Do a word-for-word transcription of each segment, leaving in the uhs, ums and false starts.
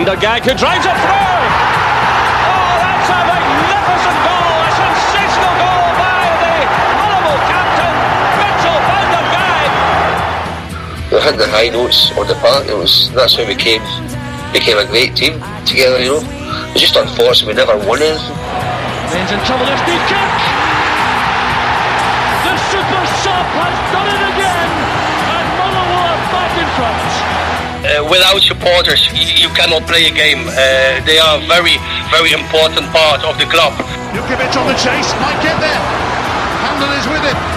Peter Gagg, who drives it through. Oh, that's a magnificent goal, a sensational goal by the Motherwell captain, Mitchell van der Gagg. We had the high notes on the park. It was that's how we came became a great team together. You know, it's just unfortunate we never won anything. Ben's in trouble. There's Dukak. The super sub has done it again, and Motherwell are back in front. Uh, without supporters, you, you cannot play a game. Uh, they are a very, very important part of the club. Jukovic on the chase, might get there. Handel is with it.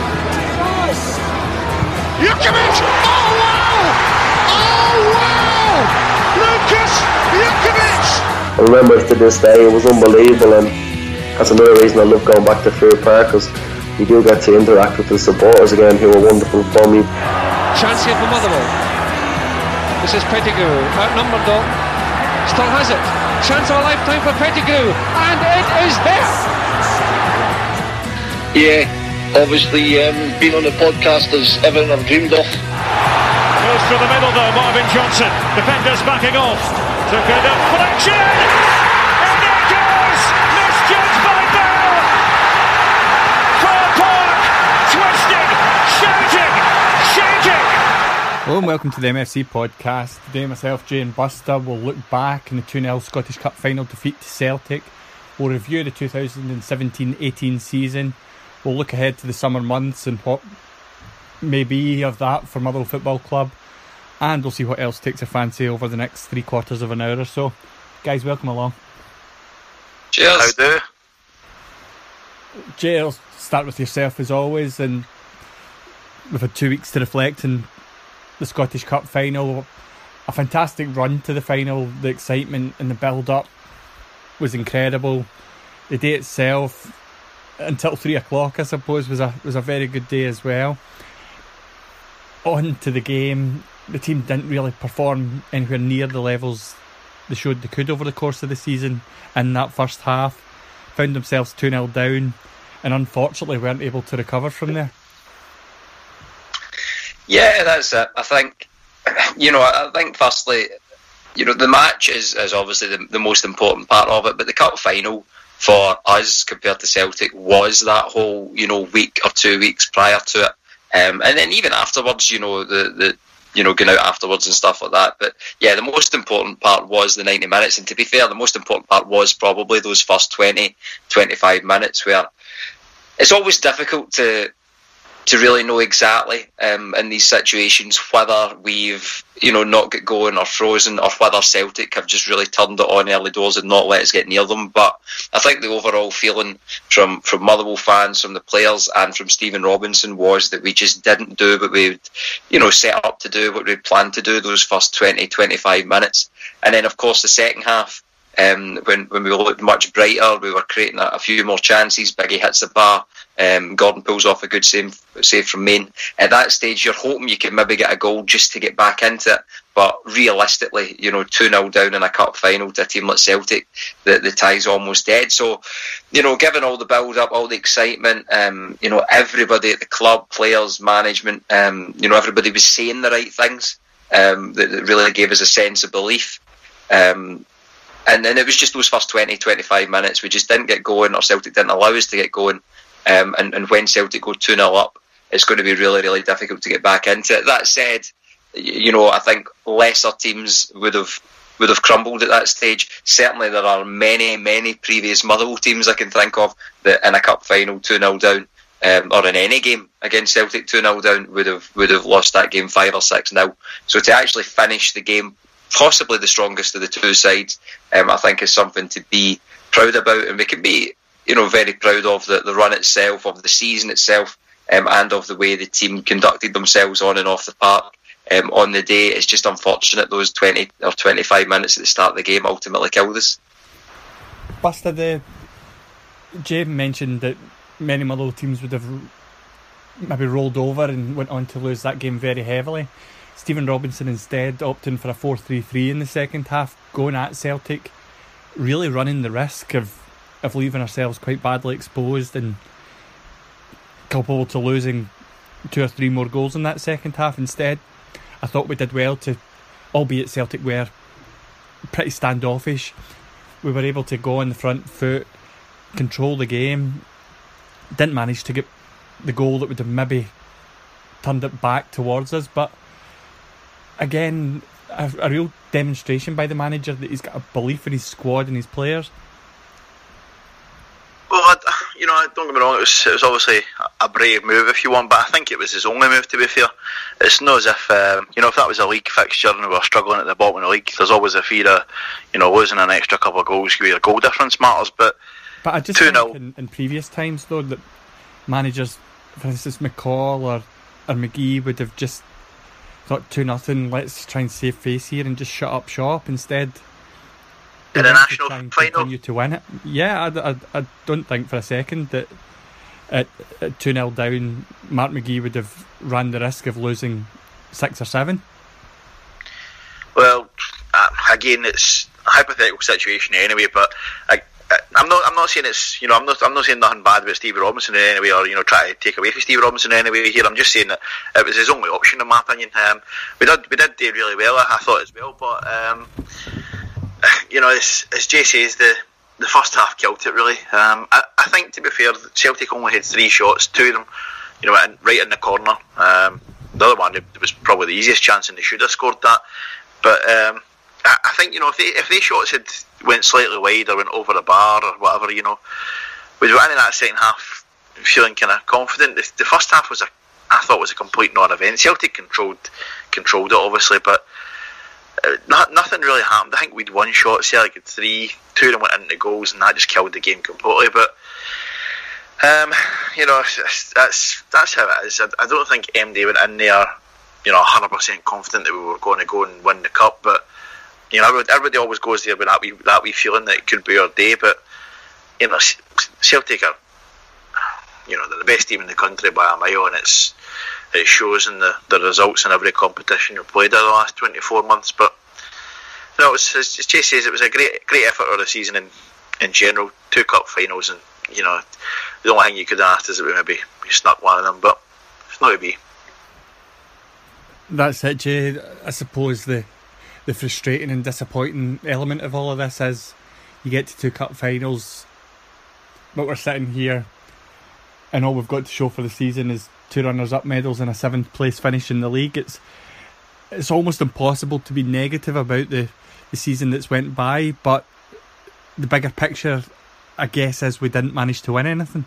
Jukovic! Oh wow! Oh wow! Lucas Jukovic! I remember to this day, it was unbelievable, and that's another reason I love going back to Fair Park, because you do get to interact with the supporters again, who are wonderful for me. Chance here for Motherwell. This is Pettigrew, outnumbered though. Still has it. Chance of a lifetime for Pettigrew, and it is there. Yeah, obviously um, being on the podcast is everything I've dreamed of. Goes through the middle though, Marvin Johnson. Defenders backing off. Took a deflection, and it goes. Misjudged by Bell. Fir Park, twisted, shouting, shaking. Hello and welcome to the M F C podcast. Today myself, Jay and Buster will look back in the two nil Scottish Cup final defeat to Celtic. We'll review the two thousand seventeen eighteen season. We'll look ahead to the summer months and what may be of that for Motherwell Football Club. And we'll see what else takes a fancy over the next three quarters of an hour or so. Guys, welcome along. Cheers. How do? Jay, I'll start with yourself as always. And we've had two weeks to reflect on the Scottish Cup final. A fantastic run to the final. The excitement and the build-up was incredible. The day itself, until three o'clock, I suppose, was a was a very good day as well. On to the game, the team didn't really perform anywhere near the levels they showed they could over the course of the season. In that first half, found themselves two nil down, and unfortunately weren't able to recover from there. Yeah, that's it. I think, you know, I think firstly, you know, the match is, is obviously the, the most important part of it, but the cup final for us compared to Celtic was that whole, you know, week or two weeks prior to it. Um, and then even afterwards, you know, the, the you know, going out afterwards and stuff like that. But yeah, the most important part was the ninety minutes. And to be fair, the most important part was probably those first twenty, twenty-five minutes, where it's always difficult to to really know exactly um, in these situations whether we've, you know, not got going or frozen, or whether Celtic have just really turned it on early doors and not let us get near them. But I think the overall feeling from, from Motherwell fans, from the players and from Stephen Robinson was that we just didn't do what we'd, you know, set up to do, what we'd planned to do those first twenty, twenty-five minutes. And then of course the second half, Um, when when we looked much brighter, we were creating a, a few more chances. Biggie hits the bar. Um, Gordon pulls off a good save, save from Main. At that stage, you're hoping you can maybe get a goal just to get back into it. But realistically, you know, two nil down in a cup final to a team like Celtic, the, the tie's almost dead. So, you know, given all the build-up, all the excitement, um, you know, everybody at the club, players, management, um, you know, everybody was saying the right things um, that, that really gave us a sense of belief. Um And then it was just those first twenty, twenty-five minutes. We just didn't get going, or Celtic didn't allow us to get going. Um, and, and when Celtic go two nil up, it's going to be really, really difficult to get back into it. That said, you know, I think lesser teams would have would have crumbled at that stage. Certainly there are many, many previous Motherwell teams I can think of that in a cup final two nil down, um, or in any game against Celtic two nil down, would have would have lost that game five or six nil. So to actually finish the game possibly the strongest of the two sides, um, I think is something to be proud about, and we can be, you know, very proud of the, the run itself, of the season itself, um, and of the way the team conducted themselves on and off the park um, on the day. It's just unfortunate those twenty or twenty-five minutes at the start of the game ultimately killed us. Buster, the Jay mentioned that many Motherwell teams would have maybe rolled over and went on to lose that game very heavily. Stephen Robinson instead opting for a four three three in the second half, going at Celtic, really running the risk of, of leaving ourselves quite badly exposed and culpable to losing two or three more goals in that second half. Instead, I thought we did well to, albeit Celtic were pretty standoffish. We were able to go on the front foot, control the game. Didn't manage to get the goal that would have maybe turned it back towards us, but again, a, a real demonstration by the manager that he's got a belief in his squad and his players. Well, I, you know, don't get me wrong, it was, it was obviously a brave move if you want, but I think it was his only move, to be fair. It's not as if, um, you know, if that was a league fixture and we were struggling at the bottom of the league, there's always a fear of, you know, losing an extra couple of goals where the goal difference matters, but But I just think in, in previous times, though, that managers, for instance, McCall or, or McGee would have just thought two nothing, let's try and save face here and just shut up shop. Instead, in a national try and final, continue to win it. Yeah, I, I, I don't think for a second that at, at two nil down, Mark McGee would have ran the risk of losing six or seven. Well, uh, again, it's a hypothetical situation anyway, but I, I, I'm not. I'm not saying it's. You know, I'm not. I'm not saying nothing bad about Stevie Robinson in any way, or you know, try to take away from Stevie Robinson in any way here. I'm just saying that it was his only option, in my opinion. Um, we did. We did do really well, I thought as well, but um, you know, as, as Jay says, the the first half killed it really. Um, I, I think, to be fair, Celtic only had three shots, two of them, you know, right in the corner. Um, the other one, it was probably the easiest chance, and they should have scored that. But um, I, I think, you know, if they if they shots had went slightly wide or went over the bar or whatever, you know, we went into that second half feeling kind of confident. The, the first half was a, I thought, was a complete non-event. Celtic controlled controlled it obviously, but uh, not, nothing really happened. I think we'd one shot. Celtic had three, two of them went into goals, and that just killed the game completely. But um, you know, that's that's how it is. I, I don't think M D went in there, you know, one hundred percent confident that we were going to go and win the cup, but you know, everybody, everybody always goes there with that wee, that wee feeling that it could be our day. But you know, Celtic are, you know, they're the best team in the country by a mile, and it's it shows in the, the results in every competition you've played in the last twenty-four months. But you know, it was, as Chase says, it was a great great effort of the season in, in general. Two cup finals, and you know, the only thing you could ask is that we maybe we snuck one of them, but it's not to be. That's it, Jay. I suppose the the frustrating and disappointing element of all of this is you get to two cup finals, but we're sitting here and all we've got to show for the season is two runners-up medals and a seventh place finish in the league. It's it's almost impossible to be negative about the, the season that's went by, but the bigger picture, I guess, is we didn't manage to win anything.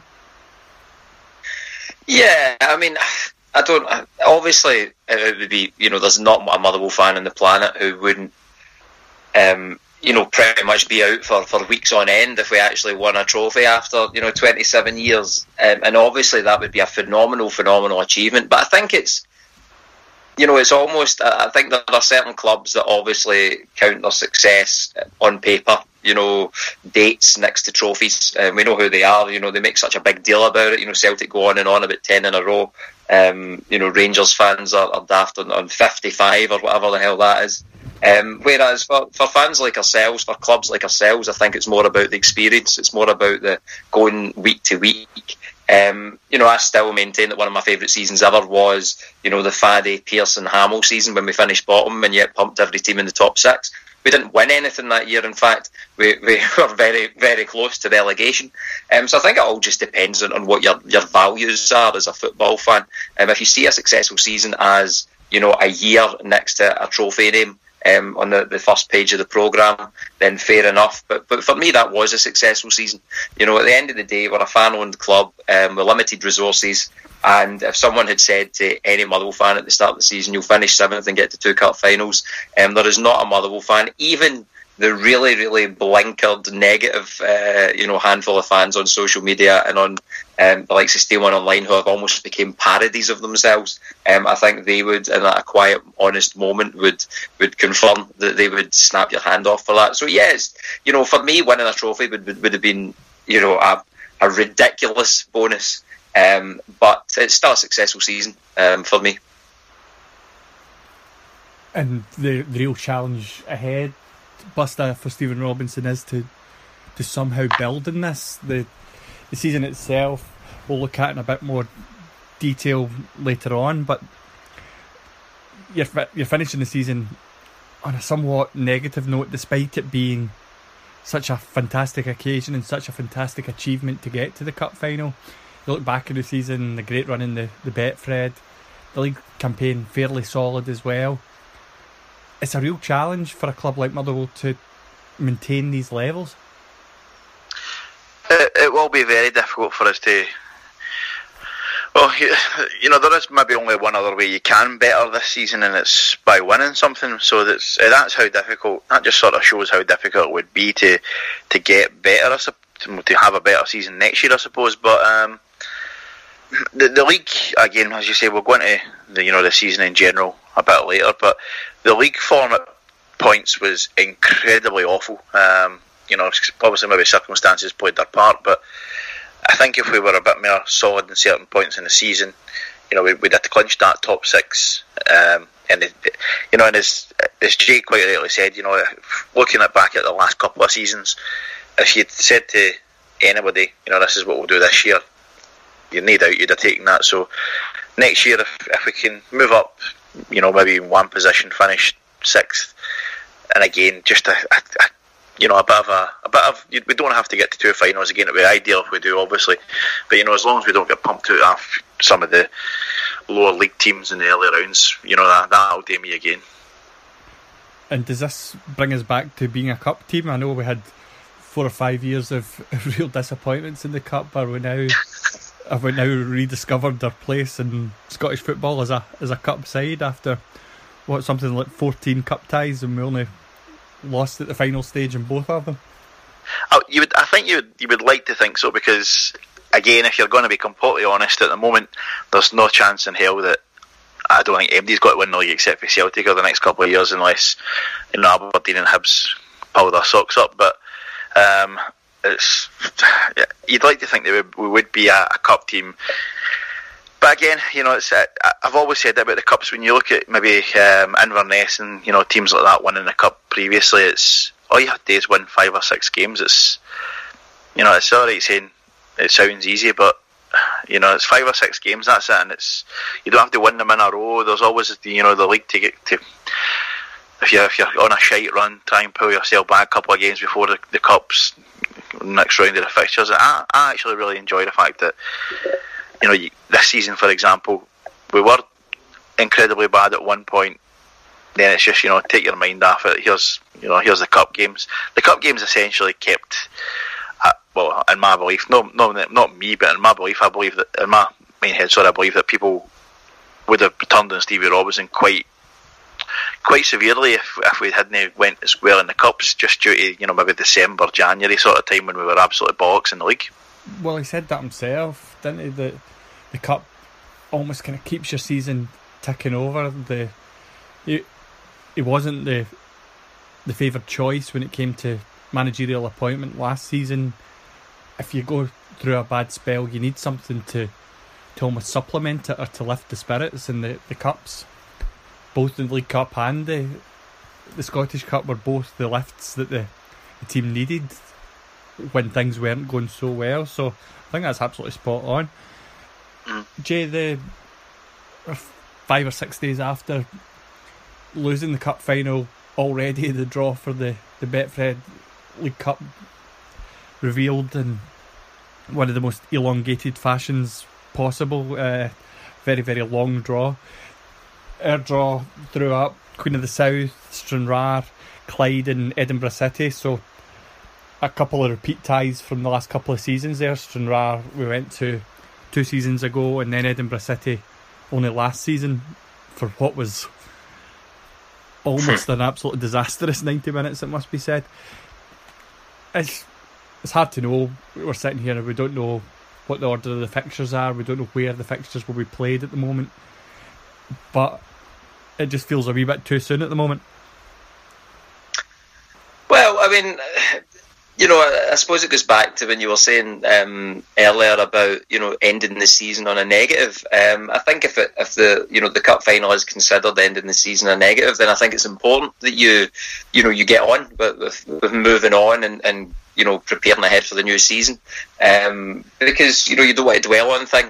Yeah, I mean, I don't. Obviously, it would be, you know, there's not a Motherwell fan on the planet who wouldn't, um, you know, pretty much be out for, for weeks on end if we actually won a trophy after, you know, twenty-seven years. Um, and obviously, that would be a phenomenal, phenomenal achievement. But I think it's, you know, it's almost. I think there are certain clubs that obviously count their success on paper. You know, dates next to trophies. Um, we know who they are. You know, they make such a big deal about it. You know, Celtic go on and on about ten in a row. Um, you know, Rangers fans are, are daft on, on fifty-five or whatever the hell that is. Um, whereas for, for fans like ourselves, for clubs like ourselves, I think it's more about the experience. It's more about the going week to week. Um, you know, I still maintain that one of my favourite seasons ever was, you know, the Faddy, Pearson, Hamill season when we finished bottom and yet pumped every team in the top six. We didn't win anything that year. In fact, we, we were very, very close to relegation. Um, so I think it all just depends on, on what your, your values are as a football fan. Um, if you see a successful season as, you know, a year next to a trophy name um, on the, the first page of the programme, then fair enough. But but for me, that was a successful season. You know, at the end of the day, we're a fan-owned club um, with limited resources. And if someone had said to any Motherwell fan at the start of the season, you'll finish seventh and get to two cup finals, um, there is not a Motherwell fan, even the really, really blinkered negative, uh, you know, handful of fans on social media and on um, the likes of Stay One Online who have almost became parodies of themselves. Um, I think they would, in a quiet, honest moment, would would confirm that they would snap your hand off for that. So yes, you know, for me, winning a trophy would would, would have been, you know, a, a ridiculous bonus. Um, but it's still a successful season um, for me. And the, the real challenge ahead, Buster, for Stephen Robinson is to to somehow build in this. The the season itself we'll look at in a bit more detail later on, but you're you're finishing the season on a somewhat negative note, despite it being such a fantastic occasion and such a fantastic achievement to get to the cup final. You look back at the season, the great run in the, the Betfred, the league campaign fairly solid as well. It's a real challenge for a club like Motherwell to maintain these levels. It, it will be very difficult for us to. Well, you, you know, there is maybe only one other way you can better this season, and it's by winning something. So that's that's how difficult. That just sort of shows how difficult it would be to to get better, to, to have a better season next year, I suppose. But um, the the league, again, as you say, we'll go into the you know the season in general a bit later. But the league form at points was incredibly awful. Um, you know, obviously maybe circumstances played their part, but I think if we were a bit more solid in certain points in the season, you know, we, we'd have to clinch that top six. Um, and it, you know, and as as Jake quite rightly said, you know, looking at back at the last couple of seasons, if you'd said to anybody, you know, this is what we'll do this year, you no doubt you'd have taken that. So next year, if if we can move up, you know, maybe in one position, finish sixth, and again, just a, a, a you know, a bit of a, a bit of, we don't have to get to two finals again. It would be ideal if we do, obviously. But, you know, as long as we don't get pumped out of some of the lower league teams in the early rounds, you know, that, that'll do me again. And does this bring us back to being a cup team? I know we had four or five years of real disappointments in the cup. Are we now, have we now rediscovered our place in Scottish football as a as a cup side after, what, something like fourteen cup ties, and we only lost at the final stage in both of them? Oh, you would, I think you would, you would like to think so, because again, if you're going to be completely honest, at the moment there's no chance in hell that I don't think anybody's got to win the league except for Celtic over the next couple of years, unless, you know, Aberdeen and Hibs pull their socks up. But um, it's you'd like to think that we, we would be a, a cup team. But again, you know, it's, uh, I've always said about the cups, when you look at maybe um, Inverness and, you know, teams like that winning the cup previously, it's all you have to do is win five or six games. It's, you know, it's alright saying it sounds easy, but, you know, it's five or six games, that's it, and it's, you don't have to win them in a row. There's always, you know, the league to get to. If you're, if you're on a shite run, try and pull yourself back a couple of games before the, the cups, next round of the fixtures. I, I actually really enjoy the fact that, you know, this season, for example, we were incredibly bad at one point. Then it's just, you know, take your mind off it. Here's, you know, here's the cup games. The cup games essentially kept, uh, well, in my belief, no, no, not me, but in my belief, I believe that in my main head, sorry, I believe that people would have turned on Stevie Robinson quite, quite severely if if we hadn't went as well in the cups, just due to, you know, maybe December, January sort of time when we were absolutely bollocks in the league. Well, he said that himself, didn't he? That the cup almost kind of keeps your season ticking over. The he, he wasn't the the favoured choice when it came to managerial appointment last season. If you go through a bad spell, you need something to to almost supplement it or to lift the spirits. And the, the cups, both the League Cup and the the Scottish Cup, were both the lifts that the, the team needed when things weren't going so well. So I think that's absolutely spot on. Mm. Jay, the five or six days after losing the cup final, already the draw for the, the Betfred League Cup revealed in one of the most elongated fashions possible. Uh, very, very long draw. Our draw threw up Queen of the South, Stranraer, Clyde and Edinburgh City. So a couple of repeat ties from the last couple of seasons there. Stranraer we went to two seasons ago, and then Edinburgh City only last season for what was almost an absolute disastrous ninety minutes, it must be said. It's, it's hard to know. We're sitting here and we don't know what the order of the fixtures are. We don't know where the fixtures will be played at the moment. But it just feels a wee bit too soon at the moment. Well, I mean, you know, I, I suppose it goes back to when you were saying um, earlier about, you know, ending the season on a negative. Um, I think if it, if the you know the cup final is considered ending the season a negative, then I think it's important that you you know you get on with, with, with moving on and, and you know preparing ahead for the new season, um, because you know you don't want to dwell on things.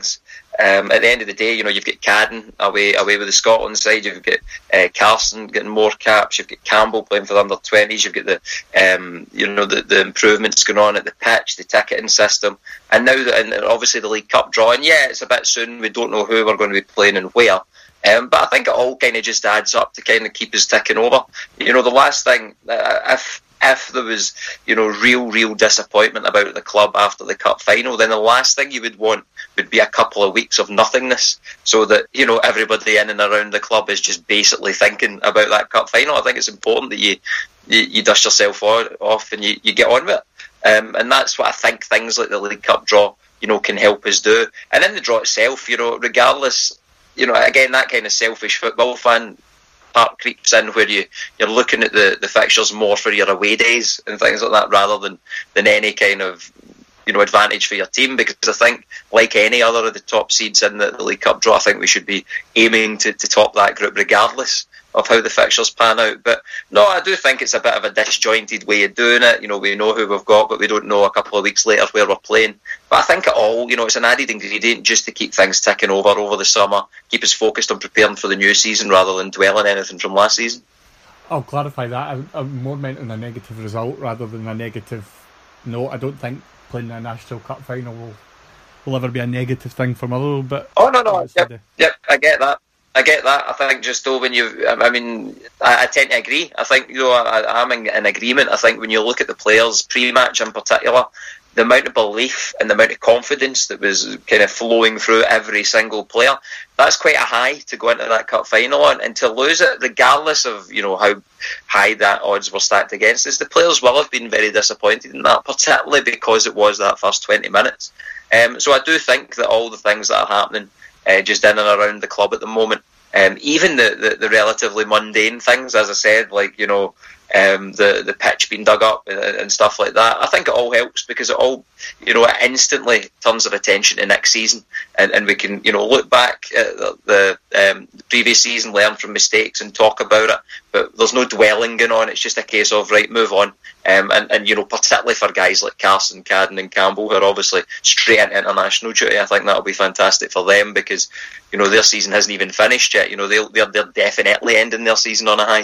Um, at the end of the day, you know, you've got Cadden away away with the Scotland side. You've got uh, Carson getting more caps. You've got Campbell playing for the under twenties. You've got the um, you know the, the improvements going on at the pitch, the ticketing system, and now the, and obviously the League Cup draw. And yeah, it's a bit soon. We don't know who we're going to be playing and where. Um, but I think it all kind of just adds up to kind of keep us ticking over. You know, the last thing, uh, if if there was, you know, real, real disappointment about the club after the cup final, then the last thing you would want would be a couple of weeks of nothingness, so that, you know, everybody in and around the club is just basically thinking about that cup final. I think it's important that you you, you dust yourself off and you, you get on with it. Um, and that's what I think things like the League Cup draw, you know, can help us do. And in the draw itself, you know, regardless, you know, again, that kind of selfish football fan part creeps in, where you, you're looking at the, the fixtures more for your away days and things like that, rather than, than any kind of, you know, advantage for your team. Because I think, like any other of the top seeds in the, the League Cup draw, I think we should be aiming to, to top that group regardless of how the fixtures pan out. But no, I do think it's a bit of a disjointed way of doing it. You know, we know who we've got, but we don't know a couple of weeks later where we're playing. But I think it all, you know, it's an added ingredient just to keep things ticking over over the summer, keep us focused on preparing for the new season rather than dwelling anything from last season. I'll clarify that. I, I'm more meant on a negative result rather than a negative note. I don't think playing a National Cup final will, will ever be a negative thing for Motherwell. But oh no, no, yep, yep, I get that. I get that. I think just though when you, I mean, I, I tend to agree. I think, you know, I, I'm in, in agreement. I think when you look at the players pre-match in particular, the amount of belief and the amount of confidence that was kind of flowing through every single player, that's quite a high to go into that cup final on, and to lose it, regardless of, you know, how high that odds were stacked against us, the players will have been very disappointed in that, particularly because it was that first twenty minutes. Um, so I do think that all the things that are happening Uh, just in and around the club at the moment, um, even the, the, the relatively mundane things, as I said, like, you know, um, the, the pitch being dug up and, and stuff like that, I think it all helps, because it all, you know, it instantly turns our attention to next season, and, and we can, you know, look back at the, the um, previous season, learn from mistakes and talk about it, but there's no dwelling going on. It's just a case of, right, move on. Um, and, and, you know, particularly for guys like Carson, Cadden and Campbell, who are obviously straight into international duty, I think that'll be fantastic for them, because, you know, their season hasn't even finished yet. You know, they'll, they're, they're definitely ending their season on a high.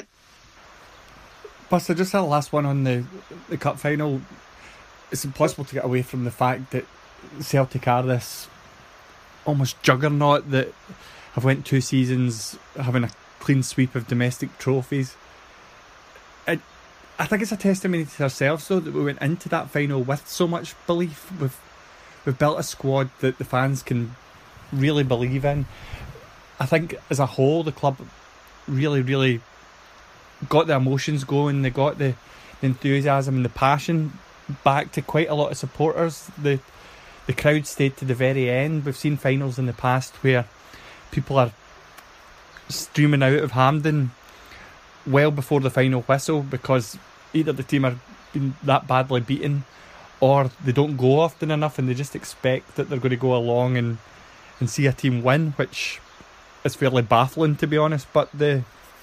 Buster, just that last one on the the cup final. It's impossible to get away from the fact that Celtic are this almost juggernaut that have went two seasons having a clean sweep of domestic trophies. It, I think it's a testimony to ourselves, though, that we went into that final with so much belief. We've, we've built a squad that the fans can really believe in. I think as a whole, the club really, really got the emotions going. They got the, the enthusiasm and the passion back to quite a lot of supporters. The the crowd stayed to the very end. We've seen finals in the past where people are streaming out of Hampden well before the final whistle, because either the team are been that badly beaten, or they don't go often enough and they just expect that they're going to go along and, and see a team win, which is fairly baffling, to be honest. But the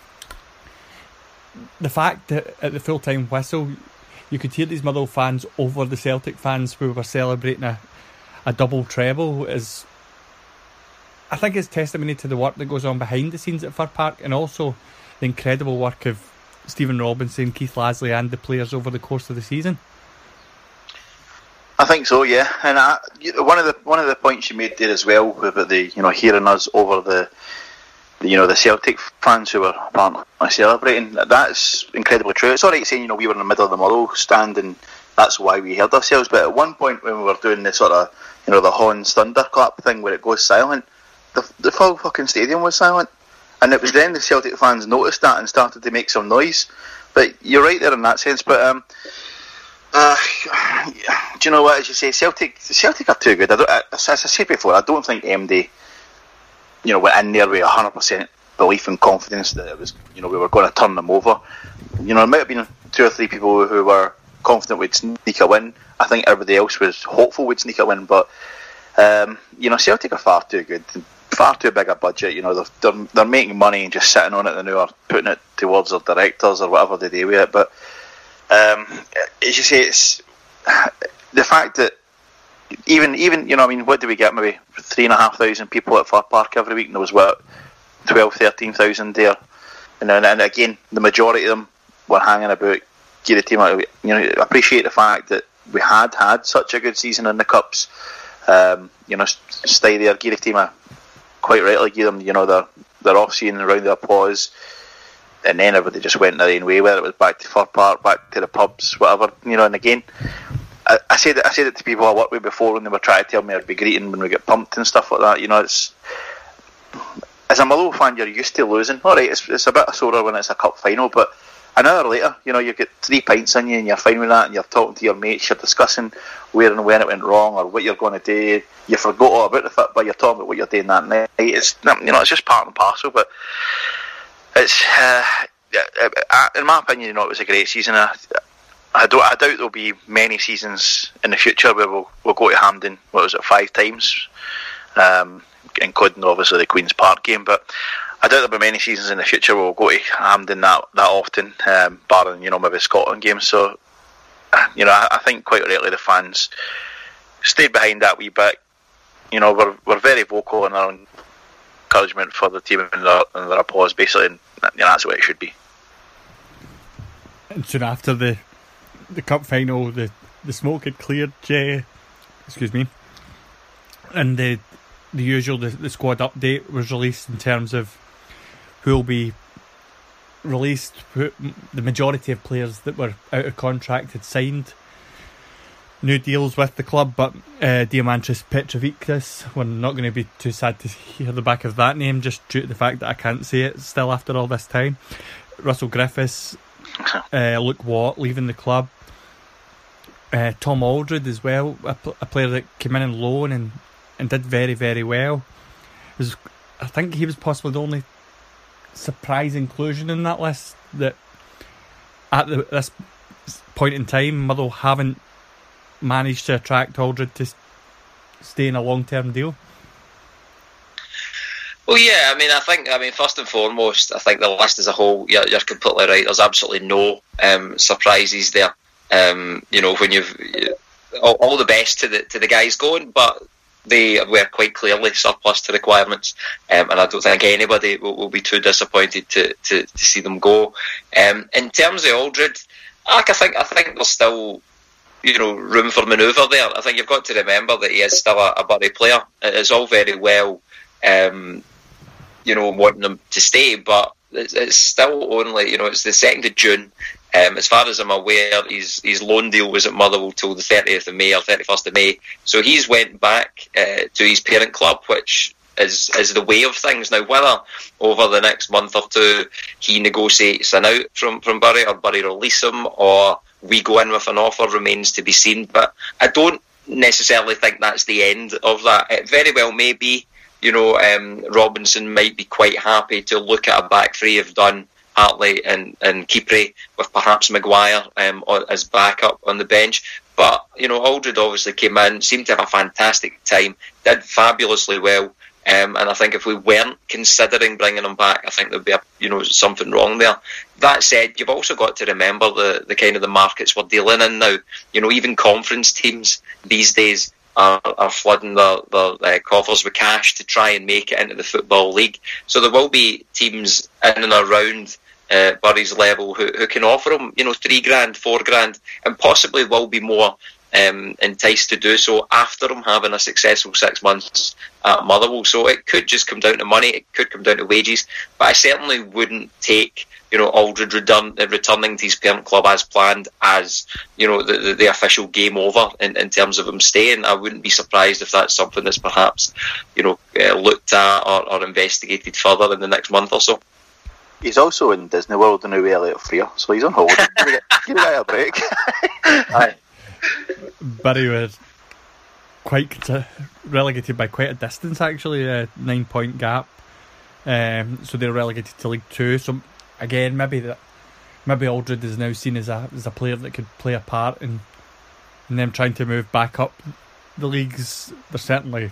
the fact that at the full-time whistle you could hear these Motherwell fans over the Celtic fans who were celebrating a, a double treble is, I think it's testimony to the work that goes on behind the scenes at Fir Park, and also the incredible work of Stephen Robinson, Keith Lasley and the players over the course of the season. I think so, yeah. And I, one of the one of the points you made there as well about the, you know, hearing us over the, the you know, the Celtic fans who were apparently celebrating, that's incredibly true. It's alright saying, you know, we were in the middle of the Motherwell stand and that's why we heard ourselves, but at one point when we were doing the sort of, you know, the Hans thunderclap thing where it goes silent, the the full fucking stadium was silent, and it was then the Celtic fans noticed that and started to make some noise. But you're right there in that sense. But um, uh, do you know what? As you say, Celtic Celtic are too good. I don't, as I said before, I don't think M D, you know, went in there with a hundred percent belief and confidence that it was, you know, we were going to turn them over. You know, there might have been two or three people who were confident we'd sneak a win. I think everybody else was hopeful we'd sneak a win, but um, you know, Celtic are far too good, far too big a budget. You know, they're, they're they're making money and just sitting on it, and they're putting it towards their directors or whatever they do with it. But um, as you say, it's the fact that even even you know, I mean, what do we get? Maybe three and a half thousand people at Fir Park every week, and there was what twelve, thirteen thousand there, and then and again, the majority of them were hanging about. Give the team, you know, appreciate the fact that we had had such a good season in the cups. Um, you know, stay there, give the team a quite rightly give them, you know, their their off season around the applause, and then everybody just went their own way, whether it was back to Fir Park, back to the pubs, whatever, you know. And again, I, I said it, I said it to people I worked with before when they were trying to tell me I'd be greeting when we get pumped and stuff like that. You know, it's as a Motherwell fan, you're used to losing. All right, it's it's a bit sore when it's a cup final, but an hour later, you know, you get three pints in you and you're fine with that, and you're talking to your mates, you're discussing where and when it went wrong or what you're going to do. You forgot all about the football, you're talking about what you're doing that night. It's, you know, it's just part and parcel, but it's, uh, in my opinion, you know, it was a great season. I, I, don't, I doubt there'll be many seasons in the future where we'll, we'll go to Hampden, what was it, five times, um, including obviously the Queen's Park game, but I doubt there'll be many seasons in the future where we'll go to Hampden that that often, um, barring, you know, maybe Scotland games. So, you know, I, I think quite rightly the fans stayed behind that wee bit. You know, we're we're very vocal in our encouragement for the team and their, and their applause, basically, and you know, that's the way it should be. And soon after the the cup final, the the smoke had cleared. Uh, excuse me, and the the usual the, the squad update was released in terms of who will be released. Who, the majority of players that were out of contract had signed new deals with the club, but uh, Diamantris Petrovikas, we're not going to be too sad to hear the back of that name, just due to the fact that I can't say it still after all this time. Russell Griffiths, uh, Luke Watt leaving the club, uh, Tom Aldred as well, a, a player that came in on loan and, and did very very well. It was, I think he was possibly the only surprise inclusion in that list that at the, this point in time Motherwell haven't managed to attract Aldred to stay in a long-term deal. Well, yeah, I mean, I think, I mean, first and foremost, I think the list as a whole, you're, you're completely right. There's absolutely no um, surprises there. Um, you know, when you've all, all the best to the to the guys going, but they were quite clearly surplus to requirements, um, and I don't think anybody will, will be too disappointed to, to, to see them go. Um, in terms of Aldred, I think I think there's still, you know, room for manoeuvre there. I think you've got to remember that he is still a, a Bury player. It's all very well, um, you know, wanting him to stay, but it's, it's still only, you know, it's the second of June. Um, as far as I'm aware, his his loan deal was at Motherwell till the thirtieth of May or thirty-first of May. So he's went back uh, to his parent club, which is is the way of things. Now, whether over the next month or two he negotiates an out from, from Bury, or Bury release him, or we go in with an offer, remains to be seen. But I don't necessarily think that's the end of that. It very well may be. You know, um, Robinson might be quite happy to look at a back three of Dunn, Hartley and, and Kipre, with perhaps Maguire um, as backup on the bench. But, you know, Aldred obviously came in, seemed to have a fantastic time, did fabulously well. Um, and I think if we weren't considering bringing him back, I think there'd be a, you know, something wrong there. That said, you've also got to remember the, the kind of the markets we're dealing in now. You know, even conference teams these days are, are flooding their, their uh, coffers with cash to try and make it into the Football League. So there will be teams in and around uh, Bury's level who, who can offer him, you know, three grand, four grand, and possibly will be more Um, enticed to do so after him having a successful six months at Motherwell. So it could just come down to money, it could come down to wages, but I certainly wouldn't take, you know, Aldred return, uh, returning to his parent club as planned as, you know, the, the, the official game over in, in terms of him staying. I wouldn't be surprised if that's something that's perhaps, you know, uh, looked at or, or investigated further in the next month or so. He's also in Disney World now with Elliot Frear, so he's on holiday. Give the guy a break. Aye. Bury were quite relegated by quite a distance, actually, a nine point gap. Um, so they're relegated to League Two. So again, maybe that maybe Aldred is now seen as a as a player that could play a part in in them trying to move back up the leagues. There's certainly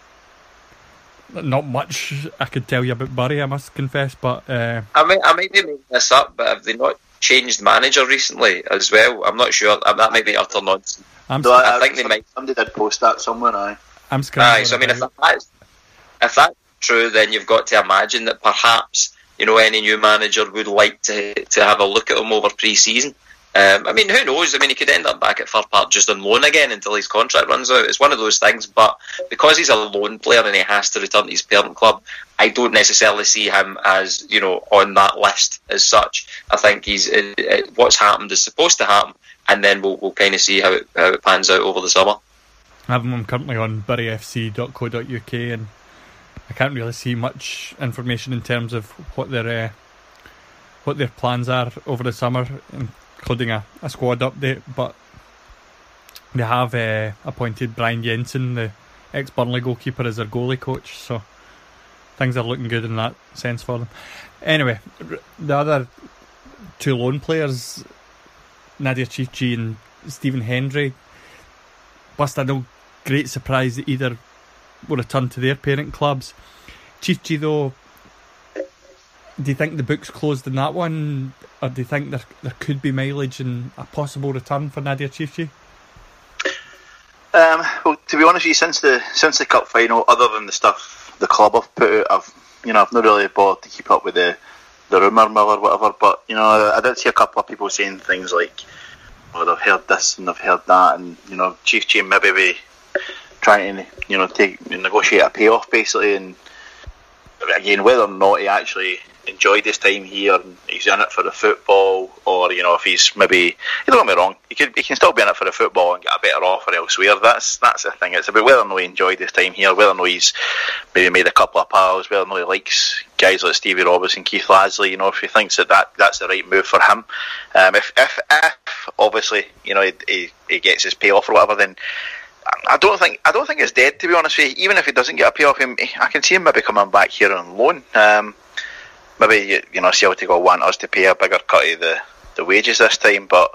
not much I could tell you about Bury, I must confess. But uh, I might I might be making this up, but have they not changed manager recently as well. I'm not sure. That might be utter nonsense. I'm No, I I, think they some- might. Somebody did post that somewhere. Aye. I'm scrambling. Aye, so I mean, if about- that's if that's true, then you've got to imagine that perhaps, you know, any new manager would like to to have a look at him over pre-season. Um, I mean, who knows? I mean, he could end up back at Fir Park just on loan again until his contract runs out. It's one of those things, but because he's a loan player and he has to return to his parent club, I don't necessarily see him as, you know, on that list as such. I think he's uh, uh, what's happened is supposed to happen, and then we'll we'll kind of see how it, how it pans out over the summer. I'm currently on bury f c dot co dot u k, and I can't really see much information in terms of what their uh, what their plans are over the summer, including a, a squad update. But they have uh, appointed Brian Jensen, the ex-Burnley goalkeeper, as their goalie coach, so things are looking good in that sense for them. Anyway, the other two loan players, Nadir Chifchi and Stephen Hendry, Bust, no great surprise that either will return to their parent clubs. Chifchi, though, do you think the book's closed in that one, or do you think there there could be mileage and a possible return for Nadir Chifchi? Um, well, to be honest with you, since the since the cup final, other than the stuff the club have put out, I've you know I've not really bothered to keep up with the the rumour mill or whatever. But you know, I did see a couple of people saying things like, "Well, they've heard this and they've heard that," and you know, Chifchi maybe be trying to you know take negotiate a payoff basically, and again, whether or not he actually enjoyed his time here and he's in it for the football, or you know if he's maybe, don't get me wrong, he could he can still be in it for the football and get a better offer elsewhere. That's that's the thing. It's about whether or not he enjoyed his time here, whether or not he's maybe made a couple of pals, whether or not he likes guys like Stevie Robinson, Keith Lasley. You know, if he thinks that, that that's the right move for him. Um, if if if obviously you know he, he he gets his payoff or whatever, then I don't think I don't think it's dead, to be honest with you. Even if he doesn't get a payoff, him I can see him maybe coming back here on loan. Um, maybe you know Celtic will want us to pay a bigger cut of the, the wages this time, but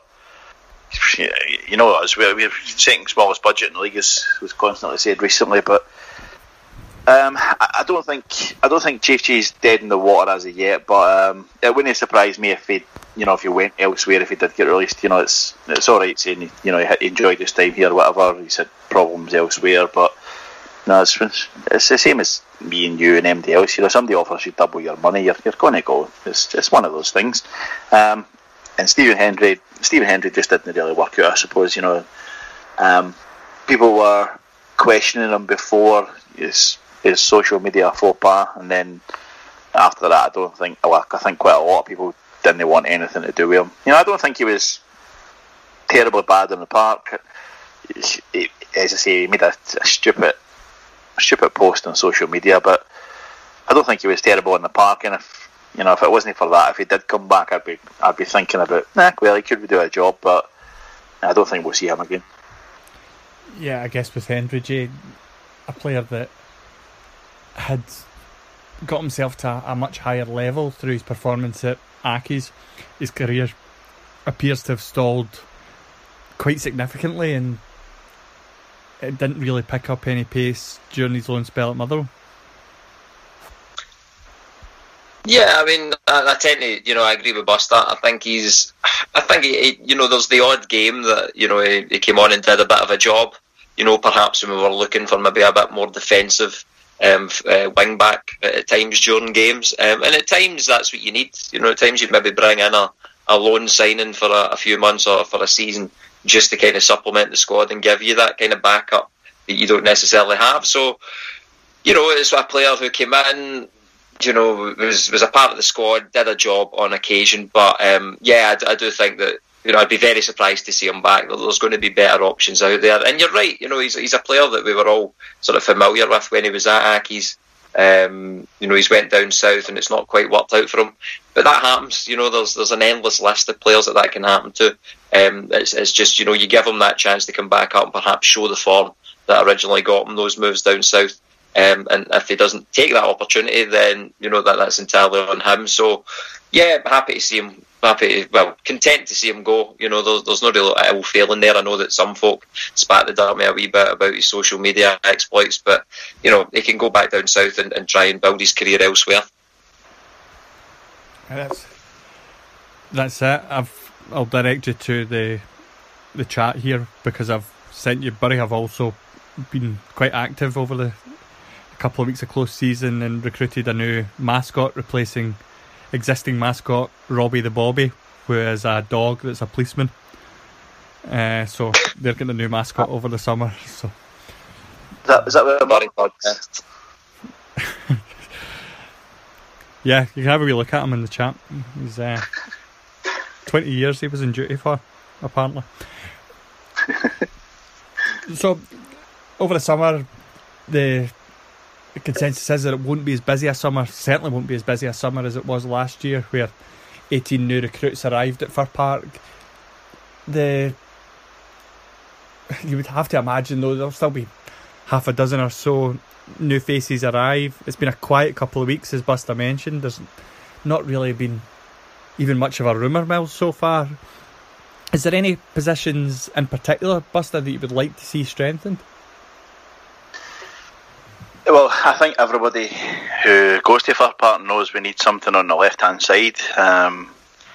you know us, we're, we're setting smallest budget in the league, as was constantly said recently. But um, I, I don't think I don't think Chifchi's dead in the water as of yet. But um, it wouldn't surprise me if he you know if he went elsewhere, if he did get released. You know, it's it's all right saying you know he enjoyed his time here, or whatever. He's had problems elsewhere, but no, it's, it's the same as me and you and anybody else. You know, somebody offers you double your money, you're you're going to go. It's it's one of those things. Um, and Stephen Hendry, Stephen Hendry just didn't really work out, I suppose. You know, um, people were questioning him before his his social media faux pas, and then after that, I don't think. Well, I think quite a lot of people didn't want anything to do with him. You know, I don't think he was terribly bad in the park. He, as I say, he made a, a stupid. stupid post on social media, but I don't think he was terrible in the park. And if you know, if it wasn't for that, if he did come back, I'd be I'd be thinking about, nah, well, he could do a job, but I don't think we'll see him again. Yeah, I guess with Hendry J, a player that had got himself to a much higher level through his performance at Accies, his career appears to have stalled quite significantly, and it didn't really pick up any pace during his loan spell at Motherwell. Yeah, I mean, I, I tend to, you know, I agree with Buster. I think he's, I think he, he, you know, there's the odd game that, you know, he, he came on and did a bit of a job. You know, perhaps when we were looking for maybe a bit more defensive um, uh, wing back at times during games, um, and at times that's what you need. You know, at times you maybe bring in a, a loan signing for a, a few months or for a season, just to kind of supplement the squad and give you that kind of backup that you don't necessarily have. So, you know, it's a player who came in, you know, was was a part of the squad, did a job on occasion. But um, yeah, I, I do think that, you know, I'd be very surprised to see him back. There's going to be better options out there. And you're right, you know, he's he's a player that we were all sort of familiar with when he was at Accies. Um, you know, he's went down south and it's not quite worked out for him. But that happens, you know, there's there's an endless list of players that that can happen to. Um, it's, it's just, you know, you give him that chance to come back up and perhaps show the form that originally got him those moves down south. Um, and if he doesn't take that opportunity, then, you know, that that's entirely on him. So, yeah, happy to see him, happy to, well, content to see him go. You know, there's, there's no real ill feeling there. I know that some folk spat the dirt me a wee bit about his social media exploits, but, you know, he can go back down south and, and try and build his career elsewhere. That's That's it. I've I'll direct you to the the chat here because I've sent you. Bury have also been quite active over the couple of weeks of close season and recruited a new mascot replacing existing mascot Robbie the Bobby, who is a dog that's a policeman. Uh, so they're getting a new mascot over the summer. So is that is that what Murray thought? Yeah, you can have a wee look at him in the chat. He's uh, twenty years he was in duty for, apparently. So, over the summer, the, the consensus is that it won't be as busy a summer, certainly won't be as busy a summer as it was last year, where eighteen new recruits arrived at Fir Park. The You would have to imagine, though, there'll still be half a dozen or so new faces arrive. It's been a quiet couple of weeks, as Buster mentioned. There's not really been even much of a rumour mill so far. Is there any positions in particular, Buster, that you would like to see strengthened? Well, I think everybody who goes to Fir Park knows we need something on the left hand side. Um,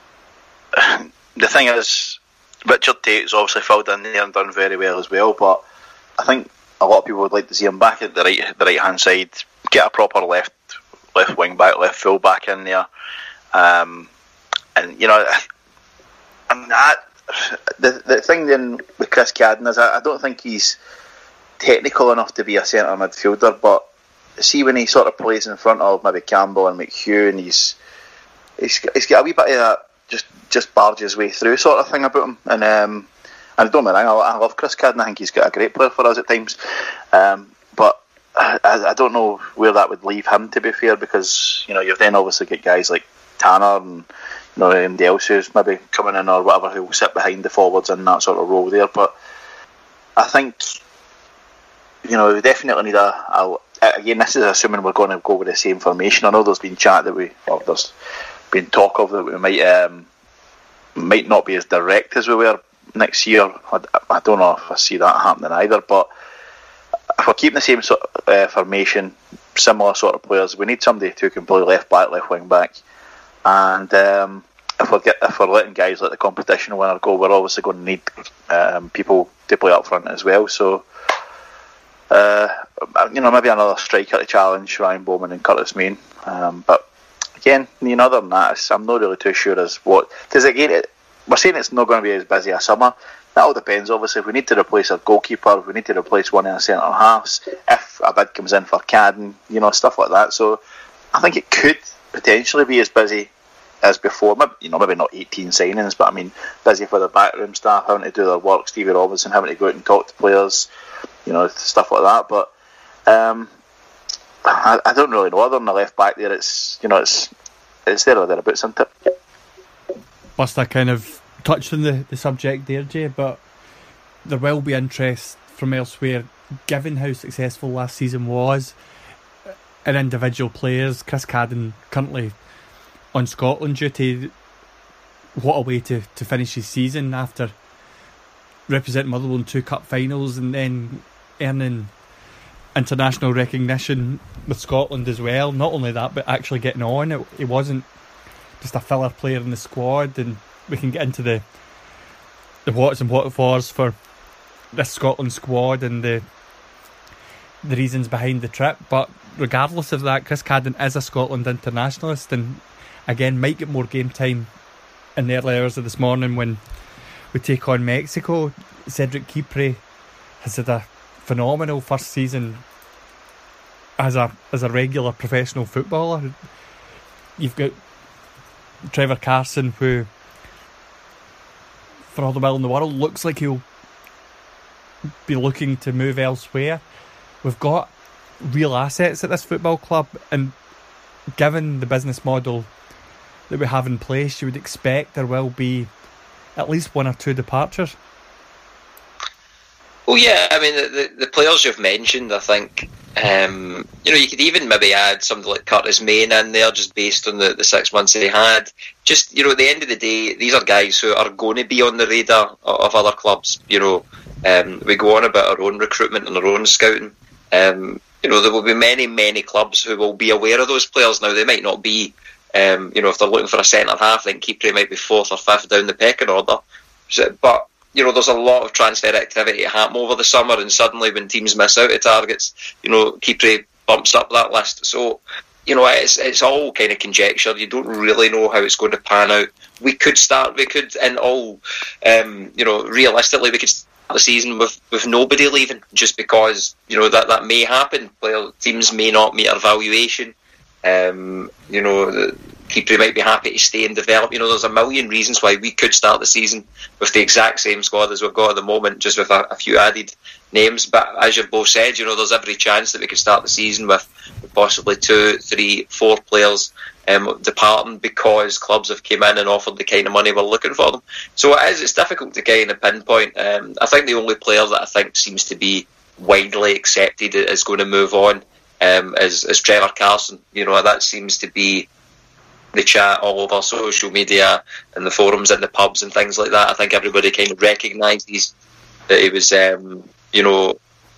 the thing is, Richard Tate's obviously filled in there and done very well as well, but I think a lot of people would like to see him back at the right the right hand side, get a proper left left wing back, left full back in there, um, and you know, and that the the thing then with Chris Cadden is I, I don't think he's technical enough to be a centre midfielder, but see when he sort of plays in front of maybe Campbell and McHugh, and he's he's he's got a wee bit of that just just barge his way through sort of thing about him, and um. And don't get me wrong, I love Chris Cadden. I think he's got a great player for us at times. Um, but I, I don't know where that would leave him, to be fair, because you know you've then obviously got guys like Tanner and you know anybody else who's maybe coming in or whatever who will sit behind the forwards in that sort of role there. But I think you know we definitely need a, a again. This is assuming we're going to go with the same formation. I know there's been chat that we, well, there's been talk of that we might um, might not be as direct as we were next year. I, I don't know if I see that happening either, but if we're keeping the same sort of uh, formation, similar sort of players, we need somebody who can play left back, left wing back, and um, if we're get, if we're letting guys let the competition winner go, we're obviously going to need um, people to play up front as well. So uh, you know, maybe another striker to challenge Ryan Bowman and Curtis Main, um, but again, you know, other than that, I'm not really too sure as what, because again it, we're saying it's not going to be as busy as summer. That all depends, obviously. If we need to replace our goalkeeper, if we need to replace one of our centre halves, if a bid comes in for Cadden, you know, stuff like that. So I think it could potentially be as busy as before. Maybe, you know, maybe not eighteen signings, but I mean, busy for the backroom staff, having to do their work, Stevie Robinson having to go out and talk to players, you know, stuff like that. But um, I, I don't really know. Other than the left back there, it's, you know, it's it's there or thereabouts, isn't it? Buster kind of touched on the, the subject there, Jay, but there will be interest from elsewhere, given how successful last season was in individual players. Chris Cadden currently on Scotland duty. What a way to, to finish his season after representing Motherwell in two cup finals and then earning international recognition with Scotland as well. Not only that, but actually getting on. It, it wasn't just a filler player in the squad, and we can get into the the whats and what fors for this Scotland squad and the the reasons behind the trip. But regardless of that, Chris Cadden is a Scotland internationalist, and again might get more game time in the early hours of this morning when we take on Mexico. Cedric Kipre has had a phenomenal first season as a as a regular professional footballer. You've got Trevor Carson, who, for all the will in the world, looks like he'll be looking to move elsewhere. We've got real assets at this football club, and given the business model that we have in place, you would expect there will be at least one or two departures. Well, yeah, I mean, the, the, the players you've mentioned, I think, um, you know, you could even maybe add something like Curtis Main in there just based on the, the six months he had. Just, you know, at the end of the day, these are guys who are going to be on the radar of, of other clubs. You know, um, we go on about our own recruitment and our own scouting. Um, you know, there will be many, many clubs who will be aware of those players. Now, they might not be Um, you know, if they're looking for a centre half, then Kipre might be fourth or fifth down the pecking order. So, but you know, there's a lot of transfer activity happening over the summer, and suddenly when teams miss out of targets, you know, Kipre bumps up that list. So, you know, it's it's all kind of conjecture. You don't really know how it's going to pan out. We could start, we could, and all, um, you know, realistically, we could start the season with, with nobody leaving, just because, you know, that, that may happen. Well, teams may not meet our valuation. Um, you know, the Kipre might be happy to stay and develop. You know, there's a million reasons why we could start the season with the exact same squad as we've got at the moment, just with a, a few added names. But as you've both said, you know, there's every chance that we could start the season with possibly two, three, four players um, departing because clubs have came in and offered the kind of money we're looking for them. So it is, it's difficult to kind of pinpoint. Um, I think the only player that I think seems to be widely accepted is going to move on um, is, is Trevor Carson. You know, that seems to be the chat all over social media and the forums and the pubs and things like that. I think everybody kind of recognises that he was, um, you know,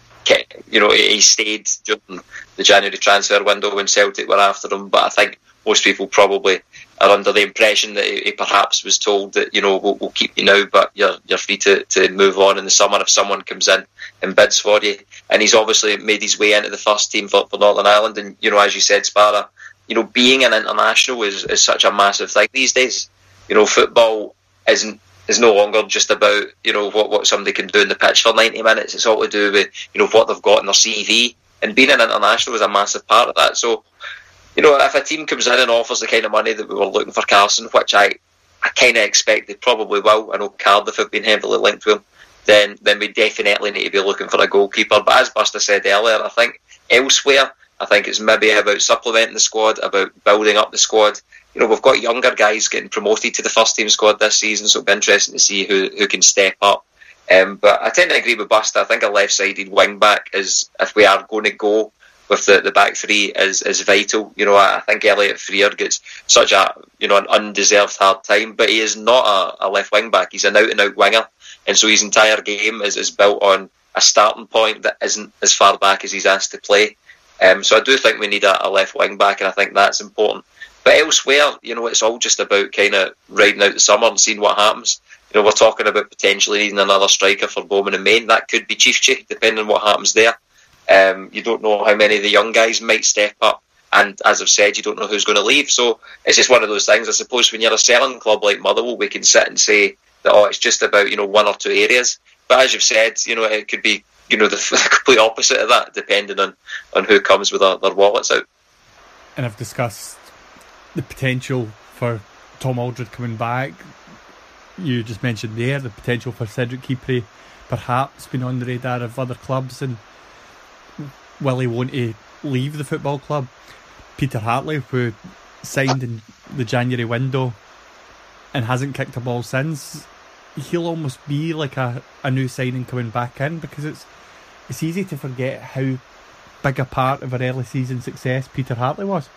you know, he stayed during the January transfer window when Celtic were after him. But I think most people probably are under the impression that he perhaps was told that, you know, we'll, we'll keep you now, but you're you're free to, to move on in the summer if someone comes in and bids for you. And he's obviously made his way into the first team for, for Northern Ireland. And, you know, as you said, Sparrow, you know, being an international is, is such a massive thing these days. You know, football isn't is no longer just about, you know, what, what somebody can do in the pitch for ninety minutes. It's all to do with, you know, what they've got in their C V. And being an international is a massive part of that. So, you know, if a team comes in and offers the kind of money that we were looking for Carson, which I, I kind of expect they probably will, I know Cardiff have been heavily linked to him, then then we definitely need to be looking for a goalkeeper. But as Buster said earlier, I think elsewhere, I think it's maybe about supplementing the squad, about building up the squad. You know, we've got younger guys getting promoted to the first team squad this season, so it'll be interesting to see who, who can step up. Um, but I tend to agree with Buster. I think a left-sided wing-back is, if we are going to go with the, the back three, is, is vital. You know, I, I think Elliot Freer gets such a, you know, an undeserved hard time, but he is not a, a left wing-back. He's an out-and-out winger, and so his entire game is, is built on a starting point that isn't as far back as he's asked to play. Um, so I do think we need a, a left wing-back, and I think that's important. But elsewhere, you know, it's all just about kind of riding out the summer and seeing what happens. You know, we're talking about potentially needing another striker for Bowman and Main. That could be Chiefchi, depending on what happens there. Um, you don't know how many of the young guys might step up. And as I've said, you don't know who's going to leave. So it's just one of those things. I suppose when you're a selling club like Motherwell, we can sit and say that, oh, it's just about, you know, one or two areas. But as you've said, you know, it could be, you know, the, the complete opposite of that, depending on, on who comes with their, their wallets out. And I've discussed the potential for Tom Aldred coming back. You just mentioned there the potential for Cedric Kipre perhaps being on the radar of other clubs, and will he want to leave the football club? Peter Hartley, who signed in the January window and hasn't kicked a ball since, he'll almost be like a, a new signing coming back in, because it's it's easy to forget how big a part of our early season success Peter Hartley was.